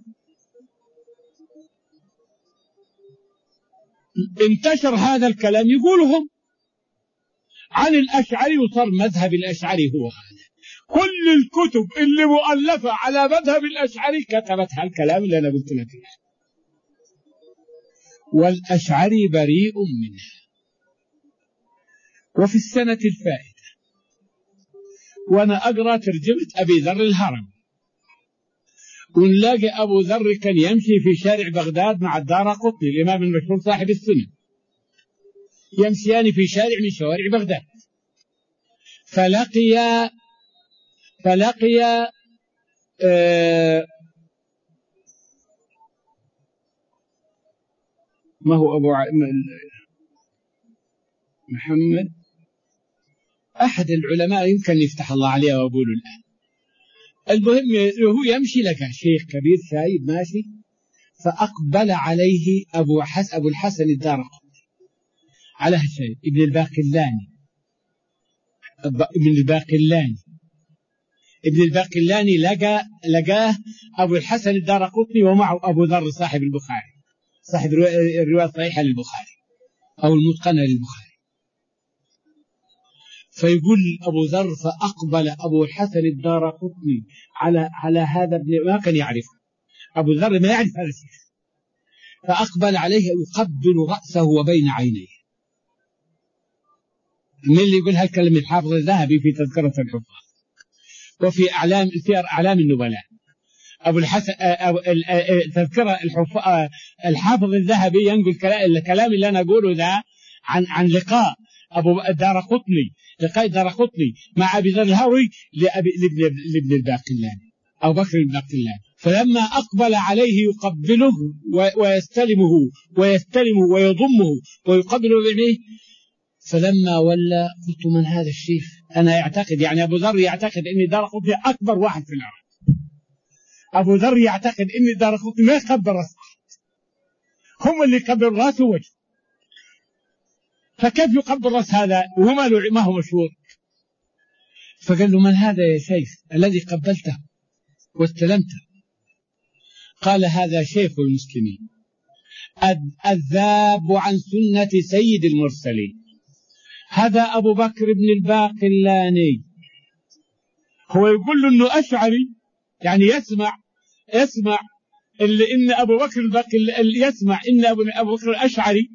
انتشر هذا الكلام يقولهم عن الأشعري وصار مذهب الأشعري هو هذا. كل الكتب اللي مؤلفة على مذهب الأشعري كتبت هالكلام اللي أنا قلت لك، والأشعري بريء منها. وفي السنة الفائتة وأنا أقرأ ترجمة أبي ذر الهرم، ونلاقي أبو ذر كان يمشي في شارع بغداد مع الدارقطني الإمام المشهور صاحب السنة، يمشيان في شارع من شوارع بغداد، فلقي فلقي آه ما هو أبو محمد أحد العلماء يمكن يفتح الله عليه وأقوله الآن. المهم هو يمشي لك شيخ كبير شايب ماشي، فأقبل عليه أبو, حس أبو الحسن الدارقطني على هالشيء ابن الباقلاني ابن الباقلاني ابن الباقلاني لقى لقاه أبو الحسن الدارقطني ومعه أبو ذر صاحب البخاري صاحب الرواية الصحيحة للبخاري أو المتقنة للبخاري. فيقول أبو ذر فأقبل أبو الحسن الدارقطني على على هذا ابن ما كان يعرفه، أبو ذر ما يعرف هذا الشيء، فأقبل عليه يقبل رأسه وبين عينيه. من اللي يقول هالكلمة؟ الحافظ الذهبي في تذكرة الحفاظ وفي أعلام في أعلام النبلاء. أبو الحسن أبو تذكرة الحافظ الذهبي ينقل الكلام اللي أنا أقوله ذا عن عن لقاء أبو الدارقطني لقاء الدارقطني مع أبي ذر الهروي لابن الباقلاني أو بكر الباقلاني. فلما أقبل عليه يقبله ويستلمه ويستلمه ويضمه ويقبله بعينيه، فلما ولى قلت من هذا الشيخ؟ أنا يعتقد يعني أبو ذر يعتقد أن الدارقطني أكبر واحد في العالم، أبو ذر يعتقد أن الدارقطني ما يقبل رأسه، هم اللي يقبل رأسه وجه، فكيف يقبل رأس هذا وهو ما هو مشهور؟ فقال له من هذا يا شيخ الذي قبلته واستلمته؟ قال هذا شيخ المسلمين الذاب عن سنة سيد المرسلين، هذا أبو بكر بن الباقلاني. هو يقول له أنه أشعري، يعني يسمع يسمع اللي إن أبو بكر الباقلاني يسمع إن أبو, أبو بكر الأشعري.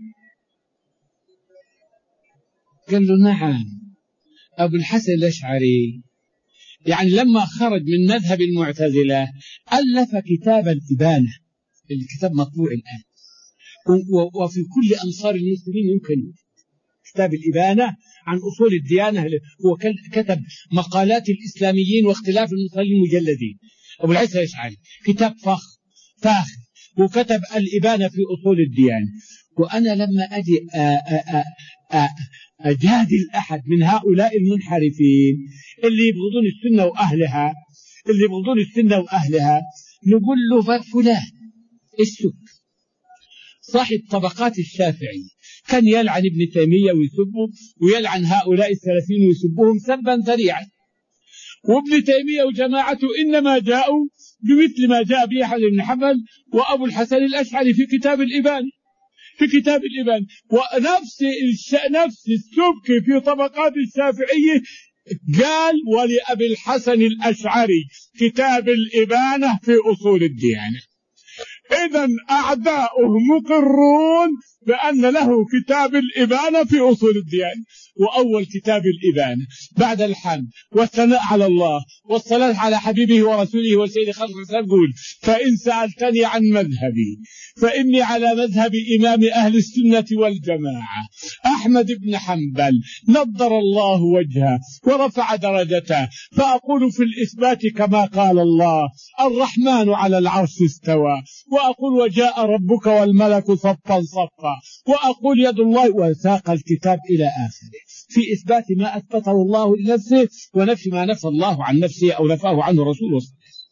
قال له نعم أبو الحسن الأشعري، يعني لما خرج من مذهب المعتزلة ألف كتاب الإبانة، الكتاب مطبوع الآن وفي كل أمصار المسلمين يمكن كتاب الإبانة عن أصول الديانة. هو كتب مقالات الإسلاميين واختلاف المسلمين مجلدين، أبو الحسن الأشعري كتاب فخر فاخر، وكتب الإبانة في أصول الديانة. وأنا لما أجي أجادل أحد من هؤلاء المنحرفين اللي يبغضون السنة وأهلها اللي يبغضون السنة وأهلها، نقول له فلان السك صاحب طبقات الشافعي كان يلعن ابن تيمية ويسبه، ويلعن هؤلاء السلفيين ويسبهم سبا ذريعا، وابن تيمية وجماعته إنما جاءوا بمثل ما جاء به أحمد بن حنبل وأبو الحسن الأشعري في كتاب الإبان في كتاب الإبان ونفس نفس السبك في طبقات الشافعية قال ولأبي الحسن الأشعري كتاب الإبانة في أصول الديانة. إذن أعداؤه مقرون بأن له كتاب الإبانة في أصول الديانة. وأول كتاب الإبانة بعد الحمد والثناء على الله والصلاة على حبيبه ورسوله وسيد خلق الإسلام يقول: فإن سألتني عن مذهبي فإني على مذهب إمام أهل السنة والجماعة أحمد بن حنبل نضر الله وجهه ورفع درجته، فأقول في الإثبات كما قال الله: الرحمن على العرش استوى، وأقول: وجاء ربك والملك صفا صفا، وأقول: يد الله، وساق الكتاب إلى آخره في إثبات ما أثبته الله لنفسه ونفي ما نفى الله عن نفسه أو نفاه عنه رسوله.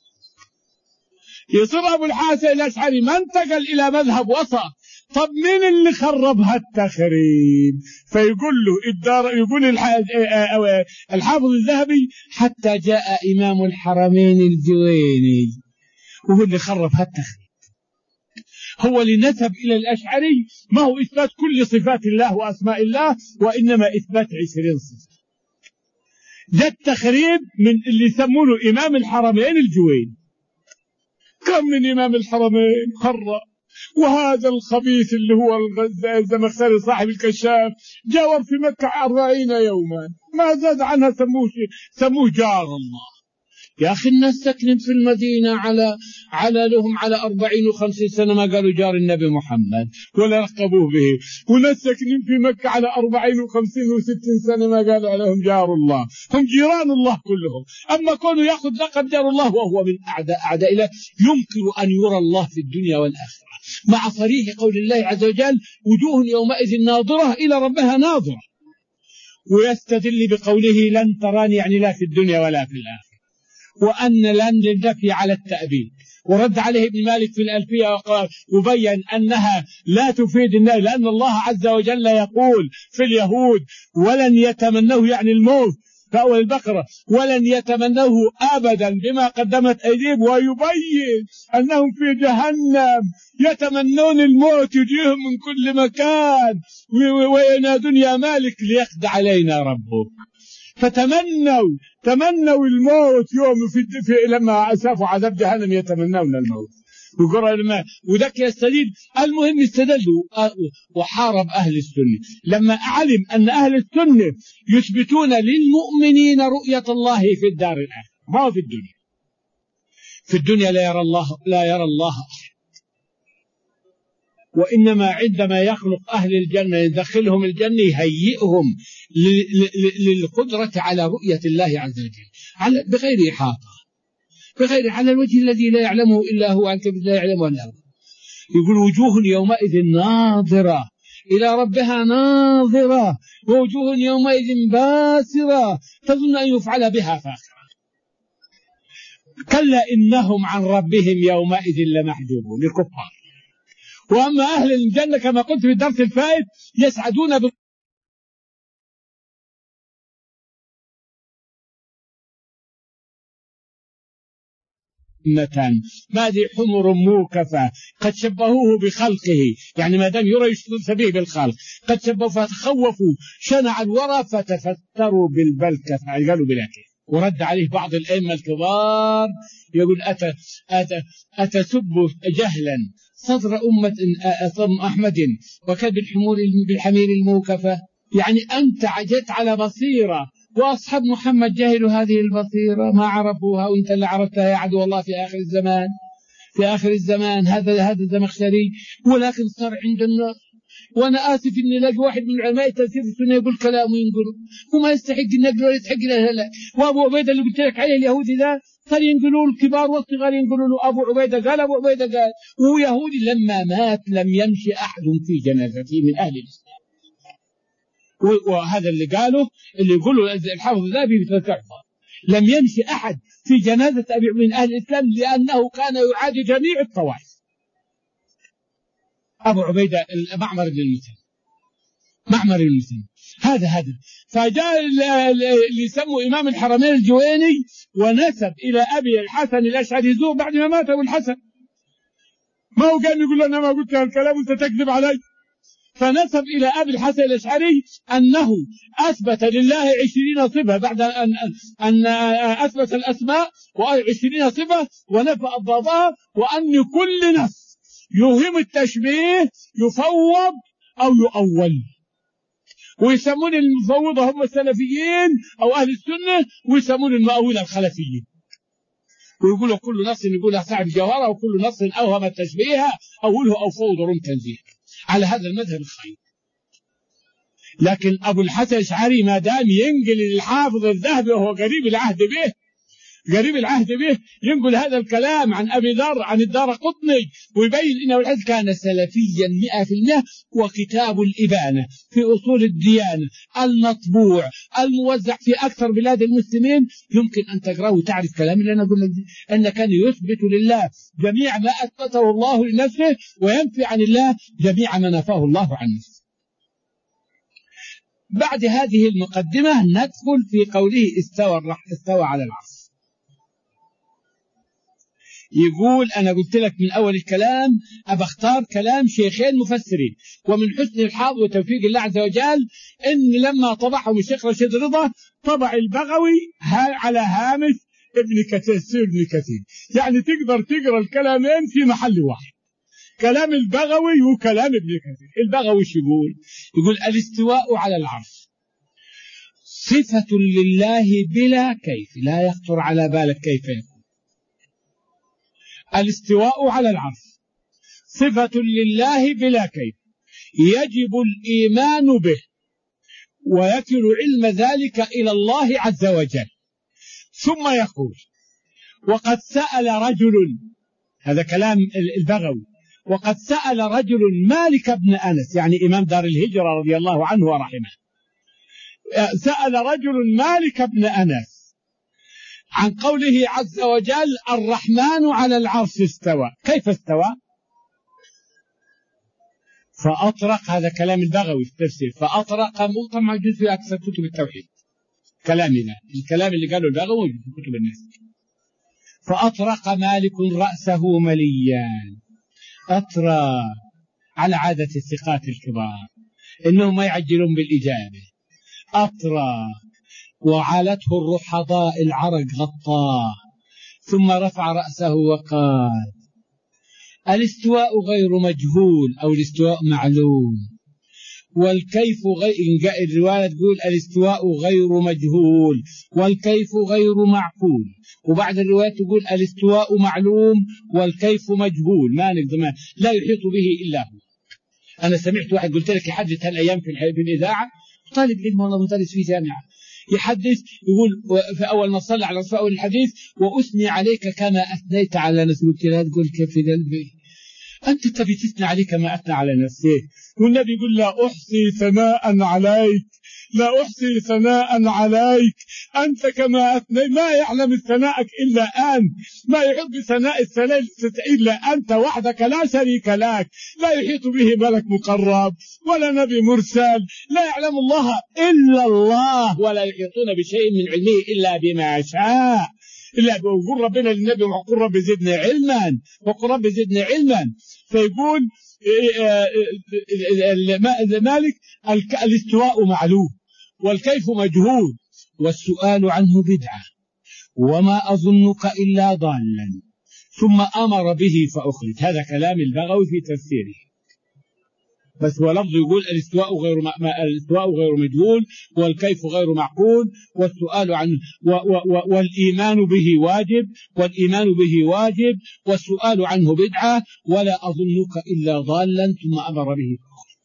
يصير أبو الحسن الأشعري ما انتقل إلى مذهب وسط. طب مين اللي خربها التخريب؟ فيقول له الدار، يقول الحافظ الذهبي: حتى جاء إمام الحرمين الجويني وهو اللي خربها التخريب. هو اللي نسب إلى الأشعري ما هو إثبات كل صفات الله وأسماء الله، وإنما إثبات عشرين صفة. ده التخريب من اللي يسمونه إمام الحرمين الجويني. كم من إمام الحرمين خرب. وهذا الخبيث اللي هو الزمخشري صاحب الكشاف جاور في مكة أربعين يوما ما زاد عنها، سموه سموه جار الله. يا أخي الناس ساكنين في المدينة على على لهم على أربعين وخمسين سنة ما قالوا جار النبي محمد ولا لقبوه به، وناس ساكنين في مكة على أربعين وخمسين وستين سنة ما قالوا عليهم جار الله. هم جيران الله كلهم. أما كونه يأخذ لقب جار الله وهو من أعداء أعداء الله، يمكن أن يرى الله في الدنيا والآخرة مع صريح قول الله عز وجل: وجوه يومئذ ناظرة إلى ربها ناظرة. ويستدل بقوله: لن تراني، يعني لا في الدنيا ولا في الآخرة، وأن لن للنفي على التأبيد. ورد عليه ابن مالك في الألفية وقال وبين أنها لا تفيد النفي، لأن الله عز وجل يقول في اليهود: ولن يتمنوه، يعني الموت في أول البقرة، ولن يتمنوه أبدا بما قدمت أيديهم، ويبين أنهم في جهنم يتمنون الموت يجيهم من كل مكان وينادون: يا مالك ليقضي علينا ربك. فتمنوا تمنوا الموت يوم في, في لما أسافوا عذاب جهنم يتمنون الموت. وقرأ لما وذاك يستدل. المهم استدلوا وحارب أهل السنة لما علم أن أهل السنة يثبتون للمؤمنين رؤية الله في الدار الآخرة، ما في الدنيا. في الدنيا لا يرى الله لا يرى الله أحد، وإنما عندما يخلق أهل الجنة يدخلهم الجنة يهيئهم للقدرة على رؤية الله عز وجل على بغير إحاطة، بغير على الوجه الذي لا يعلمه إلا هو، عن كيف لا يعلمه إلا هو. يقول: وجوه يومئذ ناظرة إلى ربها ناظرة، ووجوه يومئذ باسرة تظن أن يفعل بها فاخرة. كلا إنهم عن ربهم يومئذ لمحجوبون، الكفار. وأما أهل الجنة كما قلت في الدرس الفائت يسعدون ب ما ذي حمر موكفة قد شبهوه بخلقه، يعني ما دام يرى يشبه بالخلق، قد شبهوا فتخوفوا شنع الورى فتفتروا بالبلكة فعجلوا بلاكه. ورد عليه بعض الأئمة الكبار يقول: أتى أتى أتسب جهلا صدر أمة أحمد وكد بالحمير الموكفة، يعني أنت عجت على بصيرة وأصحاب محمد جاهلوا هذه البصيرة ما عرفوها، وأنت اللي عرفتها يا عدو الله في آخر الزمان. في آخر الزمان هذا هذا الزمخشري، ولكن صار عند الناس. وأنا آسف إني لاقي واحد من علماء تفسير السنة يقول كلام وينقله وما يستحق النقل ولا يستحق لا. وأبو عبيدة اللي قلت لك عليه اليهودي ذا صار ينقلوا الكبار والصغار ينقلوا له أبو عبيدة قال أبو عبيدة قال، وهو يهودي. لما مات لم يمشي أحد في جنازته من أهل الإسلام. وهذا اللي قاله اللي يقوله الحافظ الذهبي بتحفة. لم يمشي أحد في جنازة أبي من أهل الإسلام لأنه كان يعادي جميع الطوائف. أبو عبيدة معمر بن المثنى معمر بن المثنى هذا هذا فجاء اللي يسموا إمام الحرمين الجويني ونسب إلى أبي الحسن الأشعري زور بعد ما مات أبو الحسن. ما هو كان يقول أنا ما قلت هالكلام وأنت تكذب علي، فنسب إلى أبي الحسن الأشعري أنه أثبت لله عشرين صفة بعد أن, أن أثبت الأسماء وعشرين صفة ونفى أضدادها، وأن كل نص يوهم التشبيه يفوض أو يؤول. ويسمون المفوضة هم السلفيين أو أهل السنة، ويسمون المؤولة الخلفيين، ويقولوا كل نص يقولها صاحب جوهرة وكل نص أوهم التشبيه أوله أو فوض رم تنزيه على هذا المذهب الخير. لكن أبو الحسن الأشعري ما دام ينقل الحافظ الذهبي وهو قريب العهد به قريب العهد به ينقل هذا الكلام عن أبي ذر عن الدارقطني ويبين أنه الحديث كان سلفيا مئة في المئة. وكتاب الإبانة في أصول الديانة المطبوع الموزع في أكثر بلاد المسلمين يمكن أن تقرأه وتعرف كلام اللي أنا أقول لك أن كان يثبت لله جميع ما أثبته الله لنفسه وينفي عن الله جميع ما نفاه الله عن نفسه. بعد هذه المقدمة ندخل في قوله استوى استوى على العرش. يقول أنا قلت لك من أول الكلام أبى أختار كلام شيخين مفسرين، ومن حسن الحظ وتوفيق الله عز وجل إن لما طبعهم الشيخ رشيد رضا طبع البغوي على هامش ابن كثير ابن كثير، يعني تقدر تقرأ الكلامين في محل واحد، كلام البغوي وكلام ابن كثير. البغوي يقول يقول الاستواء على العرش صفة لله بلا كيف، لا يخطر على بالك كيف يكون. الاستواء على العرش صفة لله بلا كيف، يجب الإيمان به ويكل علم ذلك إلى الله عز وجل. ثم يقول وقد سأل رجل، هذا كلام البغوي، وقد سأل رجل مالك بن أنس يعني إمام دار الهجرة رضي الله عنه ورحمه، سأل رجل مالك بن أنس عن قوله عز وجل الرحمن على العرش استوى، كيف استوى؟ فأطرق، هذا كلام البغوي في التفسير، فأطرق موطن موجود في أكثر كتب التوحيد كلامنا، الكلام اللي قاله البغوي في كتب الناس. فأطرق مالك رأسه مليا، أطرق على عادة الثقات الكبار إنهم ما يعجلون بالإجابة، أطرق وعالته الرحضاء العرق غطاه، ثم رفع رأسه وقال الاستواء غير مجهول أو الاستواء معلوم، والكيف غير، الرواية تقول الاستواء غير مجهول والكيف غير معقول، وبعد الرواية تقول الاستواء معلوم والكيف مجهول، ما نقدر ما لا يحيط به إلا هو. أنا سمعت واحد قلت لك يحدث هالأيام في الإذاعة، طالب علم والله مدرس في جامعة، يحدث يقول في أول ما صلى على رسول الحديث وأثني عليك كما أثنيت على نفسك، قلت له تقول كيف في قلبي أنت تبي تثني عليك ما أثنى على نفسك، والنبي يقول لا أحصي ثناء عليك لا أحصي ثناء عليك أنت كما أثني، ما يعلم ثناءك إلا أنت، ما يحب بثناء الثناء إلا أنت وحدك لا شريك لك، لا يحيط به ملك مقرب ولا نبي مرسل، لا يعلم الله إلا الله، ولا يحيطون بشيء من علمه إلا بما شاء، إلا يقول ربنا للنبي وقل رب زدنا علما وقل رب زدنا علما. فيقول مالك الاستواء معلوم والكيف مجهول والسؤال عنه بدعة وما أظنك إلا ضالا، ثم أمر به فأخرج. هذا كلام البغوي في تفسيره، بس هو لفظ يقول الاستواء غير الاستواء غير مجهول والكيف غير معقول والسؤال عنه و و والإيمان به واجب والإيمان به واجب والسؤال عنه بدعة ولا أظنك إلا ضالا، ثم أمر به.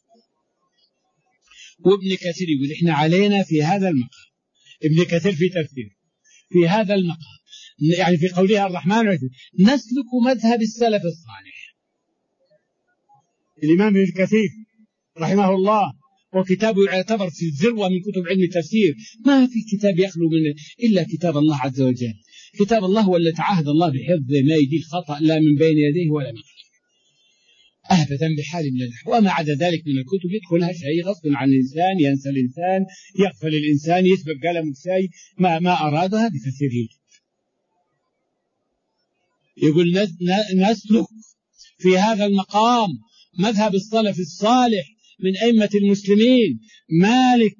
وابن كثير يقول إحنا علينا في هذا المقام، ابن كثير في تفسير في هذا المقام يعني في قولها الرحمن نسلك مذهب السلف الصالح. الإمام ابن كثير رحمه الله وكتابه يعتبر في الذروة من كتب علم التفسير. ما في كتاب يخلو من إلا كتاب الله عز وجل. كتاب الله هو الذي تعاهد الله بحفظه، ما يجي الخطأ لا من بين يديه ولا من خلفه أبدا بحال من الأحوال. وما عدا ذلك من الكتب يدخلها شيء غصب عن الإنسان، ينسى الإنسان، يغفل الإنسان، يسبق قلم شيء ما ما أراد، هذه تفسيره. يقول نسلك في هذا المقام مذهب السلف الصالح من أئمة المسلمين مالك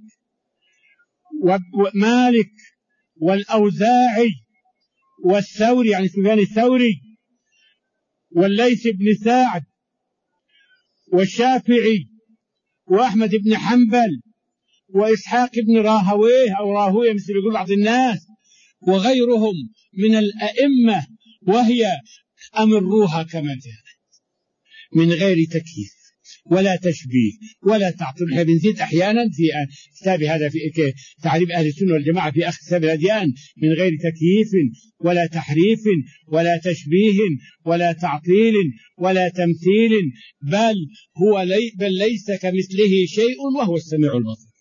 ومالك والأوزاعي والثوري، يعني سفيان الثوري، والليث بن سعد والشافعي وأحمد بن حنبل وإسحاق بن راهويه أو راهويه مثل يقول بعض الناس، وغيرهم من الأئمة، وهي أمروها كما جاءت من غير تكييف ولا تشبيه ولا تعطيل. احنا بنزيد احيانا في كتاب هذا في تعريف اهل السنه والجماعه في اخر كتاب الاديان من غير تكييف ولا تحريف ولا تشبيه ولا تعطيل ولا تمثيل، بل هو لي بل ليس كمثله شيء وهو السميع البصير.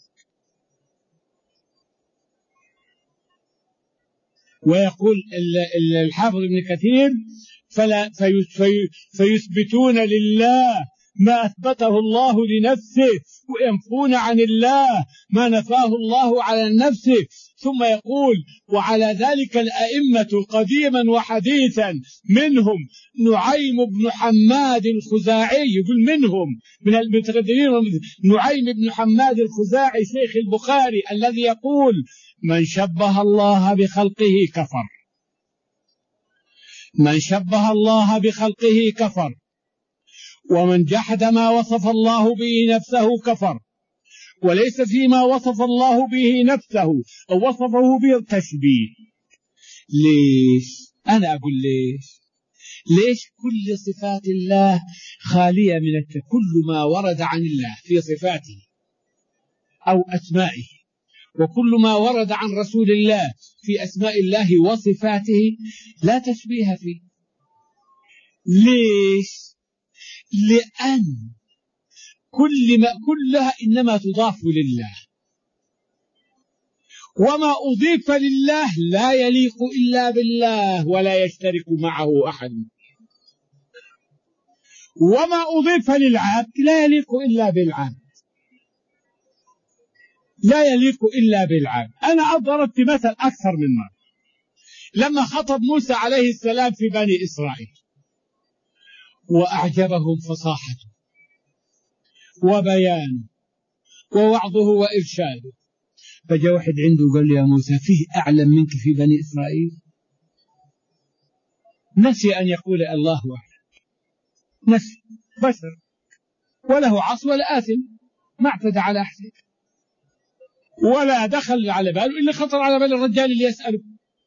ويقول الحافظ ابن كثير فلا في فيثبتون لله ما أثبته الله لنفسه وينفون عن الله ما نفاه الله على نفسه. ثم يقول وعلى ذلك الأئمة قديما وحديثا، منهم نعيم بن حماد الخزاعي، يقول منهم من المتقدمين نعيم بن حماد الخزاعي شيخ البخاري الذي يقول من شبه الله بخلقه كفر، من شبه الله بخلقه كفر، ومن جحد ما وصف الله به نفسه كفر، وليس فيما وصف الله به نفسه أو وصفه به تشبيه. ليش؟ أنا أقول ليش؟ ليش كل صفات الله خالية من التشبيه؟ كل ما ورد عن الله في صفاته أو أسمائه، وكل ما ورد عن رسول الله في أسماء الله وصفاته لا تشبيه فيه. ليش؟ لأن كل ما كلها إنما تضاف لله، وما أضيف لله لا يليق إلا بالله ولا يشترك معه أحد، وما أضيف للعبد لا يليق إلا بالعبد، لا يليق إلا بالعبد. أنا ضربت مثل أكثر من مرة لما خطب موسى عليه السلام في بني إسرائيل وأعجبهم فصاحته وبيانه ووعظه وإرشاده، فجاء واحد عنده وقال له يا موسى فيه أعلم منك في بني إسرائيل؟ نسي أن يقول الله أعلم، نسي، بشر وله عصر ولا آثم، ما اعتدى على أحد ولا دخل على باله إلا خطر على بال الرجال اللي يسأله.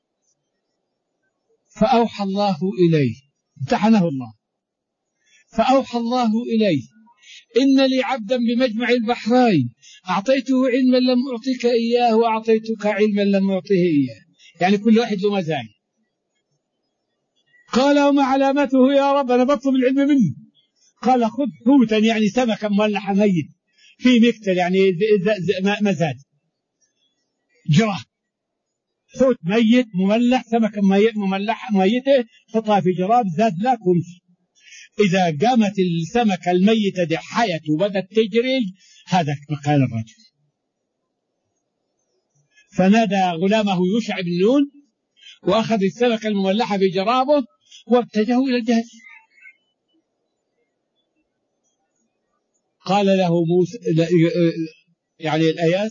فأوحى الله إليه، امتحنه الله، فأوحى الله إليه إن لي عبدا بمجمع البحرين أعطيته علما لم أعطيك إياه وأعطيتك علما لم أعطيه إياه، يعني كل واحد له مزايا. قال وما علامته يا رب؟ أنا بطلب العلم منه. قال خذ حوتا، يعني سمكا مولحا ميت في مكتل، يعني مزاد جراه، حوت ميت مملح، سمكا ميت مملح ميته حطها في جراب زاد لا كمش. إذا قامت السمكة الميتة دي حية وبدت تجري، هذا مقال الرجل. فنادى غلامه يوشع بن نون وأخذ السمكة المملحة في جرابه واتجهه إلى الجهل. قال له موسى يعني الآيات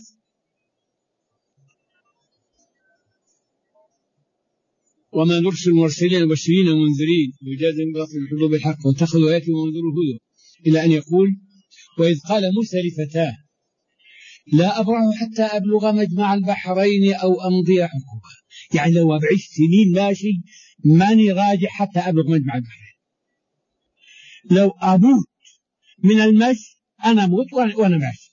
وما نرسل المرسلين مبشرين ومنذرين ويجازم باطل الحلول بالحق واتخذوا آياتي ومنذروا الهدى، إلى أن يقول وإذ قال موسى لفتاه لا أبرح حتى أبلغ مجمع البحرين أو أمضي حقوبا، يعني لو بعيش سنين ماشي ماني راجع حتى أبلغ مجمع البحرين. لو أموت من المشي أنا أموت وأنا ماشي.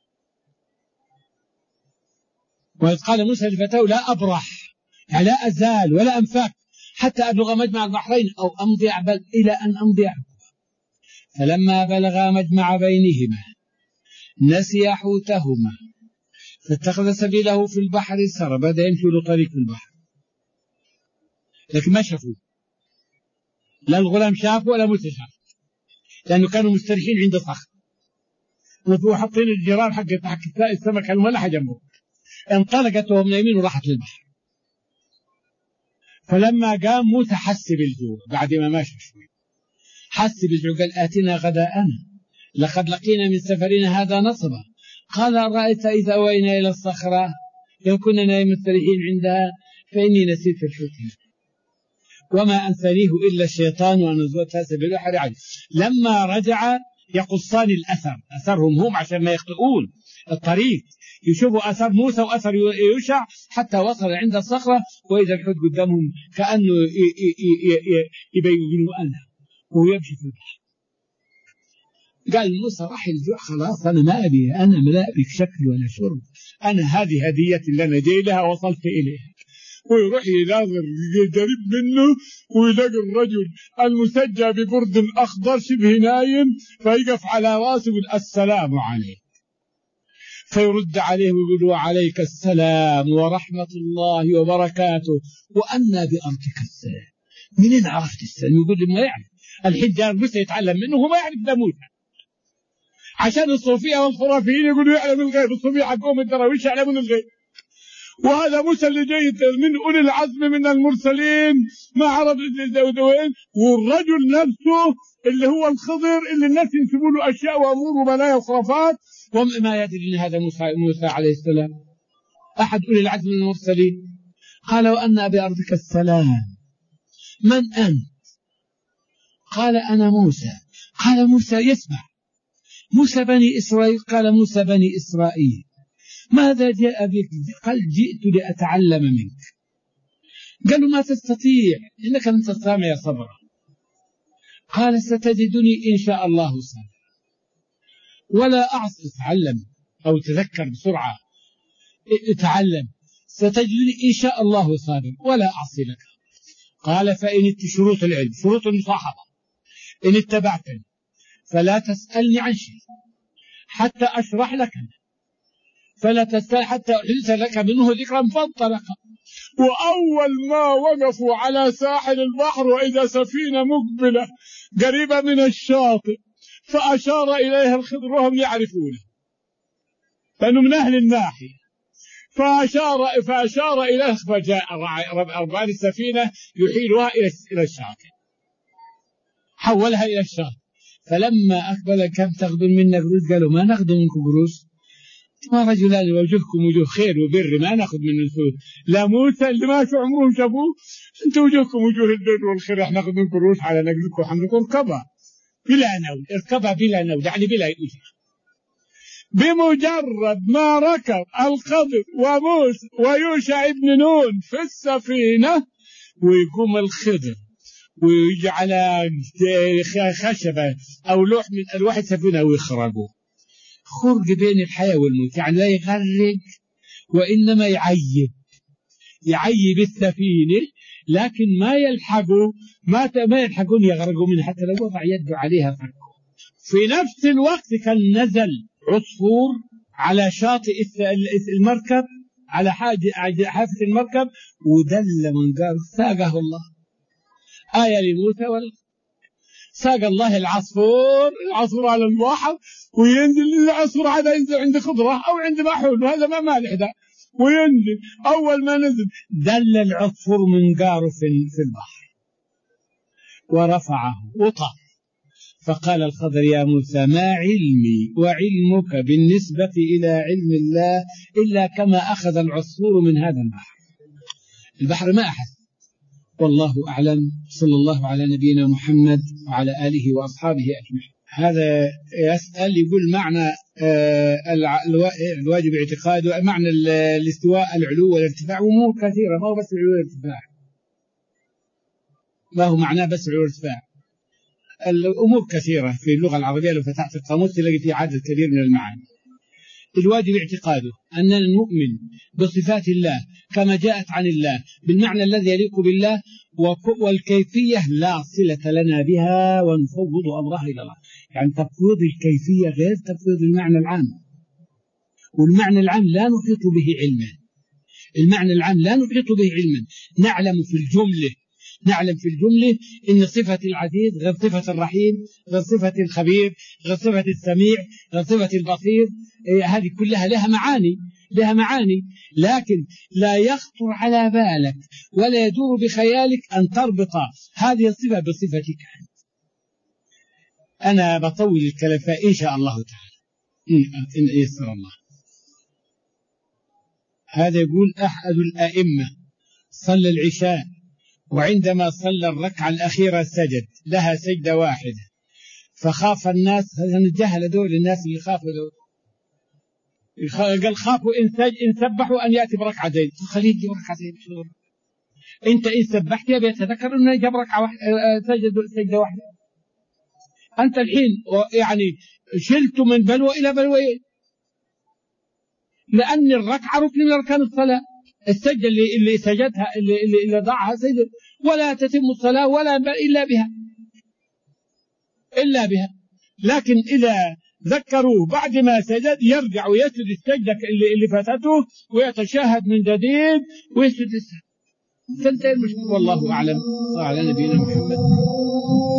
وإذ قال موسى لفتاه لا أبرح، يعني لا أزال ولا أنفك حتى أبلغ مجمع البحرين أو أمضي إلى أن أمضي حقوبا. فلما بلغ مجمع بينهما نسي حوتهما فاتخذ سبيله في البحر سر، بدأ يمشي له طريق في البحر، لكن ما شافوه، لا الغلام شافه ولا موسى شافه، لأنه كانوا مستريحين عند صخر وحاطين الجيران حق حق السمك الملح جنبه. انطلقت وهم نايمين وراحت للبحر. فلما قام موسى حس بالجوع بعد ما ماشى شوي، حس بالجوع، قال آتنا غداءنا لقد لقينا من سفرنا هذا نصبا. قال رأيت إذا أوينا إلى الصخرة لو كنا نايم مستريحين عندها فإني نسيت الحوت وما أنسانيه إلا الشيطان وأن زوجتها سبيل البحر عجل. لما رجع يقصان الأثر، أثرهم هم عشان ما يخطئون الطريق، يشوفوا أثر موسى وأثر يوشع حتى وصل عند الصخرة وإذا الحوت قدامهم كأنه يبينوا أنا ويمشي في البحر. قال موسى راح الجوع خلاص، أنا ما أبي، أنا ما أبيك شكل ولا شرب، أنا هذه هدية اللي أنا جاي لها وصلت إليها. ويروح يناظر قريب منه ويلاقي الرجل المسجى ببرد أخضر شبه نايم، فيقف على راسه ويقول السلام عليك، فيرد عليه ويقول وعليك السلام ورحمة الله وبركاته وأنا بأرضك السلام. منين عرفت السلام؟ يقول لي ما يعرف، الحين جاء موسى يتعلم منه وما يعرف ده موسى. عشان الصوفية والخرافيين يقولوا يعلم الغيب، الصوفية حقهم الدراويش يعلمون الغيب، وهذا موسى اللي جاي من أولي العزم من المرسلين ما عرف وين. والرجل نفسه اللي هو الخضر اللي الناس ينسبوا له أشياء وأمور وبلايا وخرافات وما يدري أن هذا موسى, موسى عليه السلام أحد أولي العزم من المرسلين. قال وأنا بأرضك السلام، من أنت؟ قال أنا موسى. قال موسى يسمع، موسى بني إسرائيل. قال موسى بني إسرائيل ماذا جاء بك؟ قال جئت لأتعلم منك. قالوا ما تستطيع، إنك لن تستطيع يا صبرا. قال ستجدني إن شاء الله صابرا ولا أعصي. اتعلم أو تذكر بسرعة، اتعلم، ستجدني إن شاء الله صابرا ولا أعصي لك. قال فإن شروط العلم، شروط المصاحبة، إن اتبعتني فلا تسألني عن شيء حتى أشرح لك، فلا تستطيع حتى أحدث لك منه ذكرا. فانطلق، وأول ما وقفوا على ساحل البحر وإذا سفينة مقبلة قريبة من الشاطئ فأشار إليها الخضر وهم يعرفونه لأنه من أهل الناحية، فأشار, فأشار إليه فجاء ربان السفينة يحيلها إلى الشاطئ، حولها إلى الشاطئ. فلما أقبل كم تغدون منا قروش؟ قالوا ما ناخذ منكم قروش، ما رجلان وجهكم وجوه خير وبر ما ناخذ من الفلوس. لا موسى اللي ما شو عمرهم شافوه، انتم وجوهكم وجوه البر والخير، احنا ناخذ منكم قروش على نقلكم حملكم. اركبها بلا نول، اركبها بلا نول يعني بلا أجر. بمجرد ما ركب الخضر وموسى ويوشع ابن نون في السفينة ويقوم الخضر ويجعل خشبة أو لوح من ألواح السفينة ويخرجوا خرج بين الحياة والموت، يعني لا يغرق وإنما يعيب يعيب السفينة، لكن ما يلحقوا ما ما يلحقون يغرقوا منها حتى لو وضع يده عليها فرقوا. في نفس الوقت كان نزل عصفور على شاطئ المركب على حافة المركب ودل من قال ساقه الله، آية لموسى ولا ساق الله العصفور العصفور على البحر وينزل العصفور هذا ينزل عند خضرة أو عند محول وهذا ما مالح ده وينزل. أول ما نزل دل العصفور منقاره في البحر ورفعه وطار. فقال الخضر يا موسى ما علمي وعلمك بالنسبة إلى علم الله إلا كما أخذ العصفور من هذا البحر. البحر ما أحس. والله أعلم. صلى الله على نبينا محمد وعلى آله وأصحابه أجمعين. هذا يسأل يقول معنى الواجب اعتقاده، معنى الاستواء العلو والارتفاع، وأمور كثيرة، ما هو بس العلو والارتفاع، ما هو معناه بس العلو والارتفاع، الأمور كثيرة في اللغة العربية. لو فتحت القاموس تلاقي فيه عدد كبير من المعاني. الواجب اعتقاده أننا نؤمن بصفات الله كما جاءت عن الله بالمعنى الذي يليق بالله، والكيفية لا صلة لنا بها ونفوض أمرها إلى الله. يعني تفويض الكيفية غير تفويض المعنى العام. والمعنى العام لا نحيط به علما، المعنى العام لا نحيط به علما، نعلم في الجملة نعلم في الجملة إن صفة العزيز غير صفة الرحيم، غير صفة الخبير، غير صفة السميع، غير صفة البصير. إيه هذه كلها لها معاني لها معاني لكن لا يخطر على بالك ولا يدور بخيالك أن تربط هذه الصفة بصفتك أنت. أنا بطول الكلام إن شاء الله تعالى إن يسر الله. هذا يقول أحد الأئمة صلى العشاء، وعندما صلى الركعة الأخيرة سجد لها سجدة واحدة، فخاف الناس، نتجاهل دول الناس اللي خافوا دول، قال خافوا إن سبحوا أن يأتي بركعتين، خليه يجي بركعتين. أنت إن سبحت يبي يتذكر أنه يجي بركعة واحدة، سجد سجدة واحدة. أنت الحين يعني شلت من بلوى إلى بلوى، لأن الركعة ركن من أركان الصلاة. السجدة اللي اللي سجدها اللي اللي ضاعها سجد، ولا تتم الصلاة ولا إلا بها إلا بها. لكن إذا ذكروه بعد ما سجد يرجع ويسجد السجدة اللي اللي فاتته ويتشاهد من جديد ويسجد السجدة. تنتهي المشكلة. والله أعلم. صلى على نبينا محمد.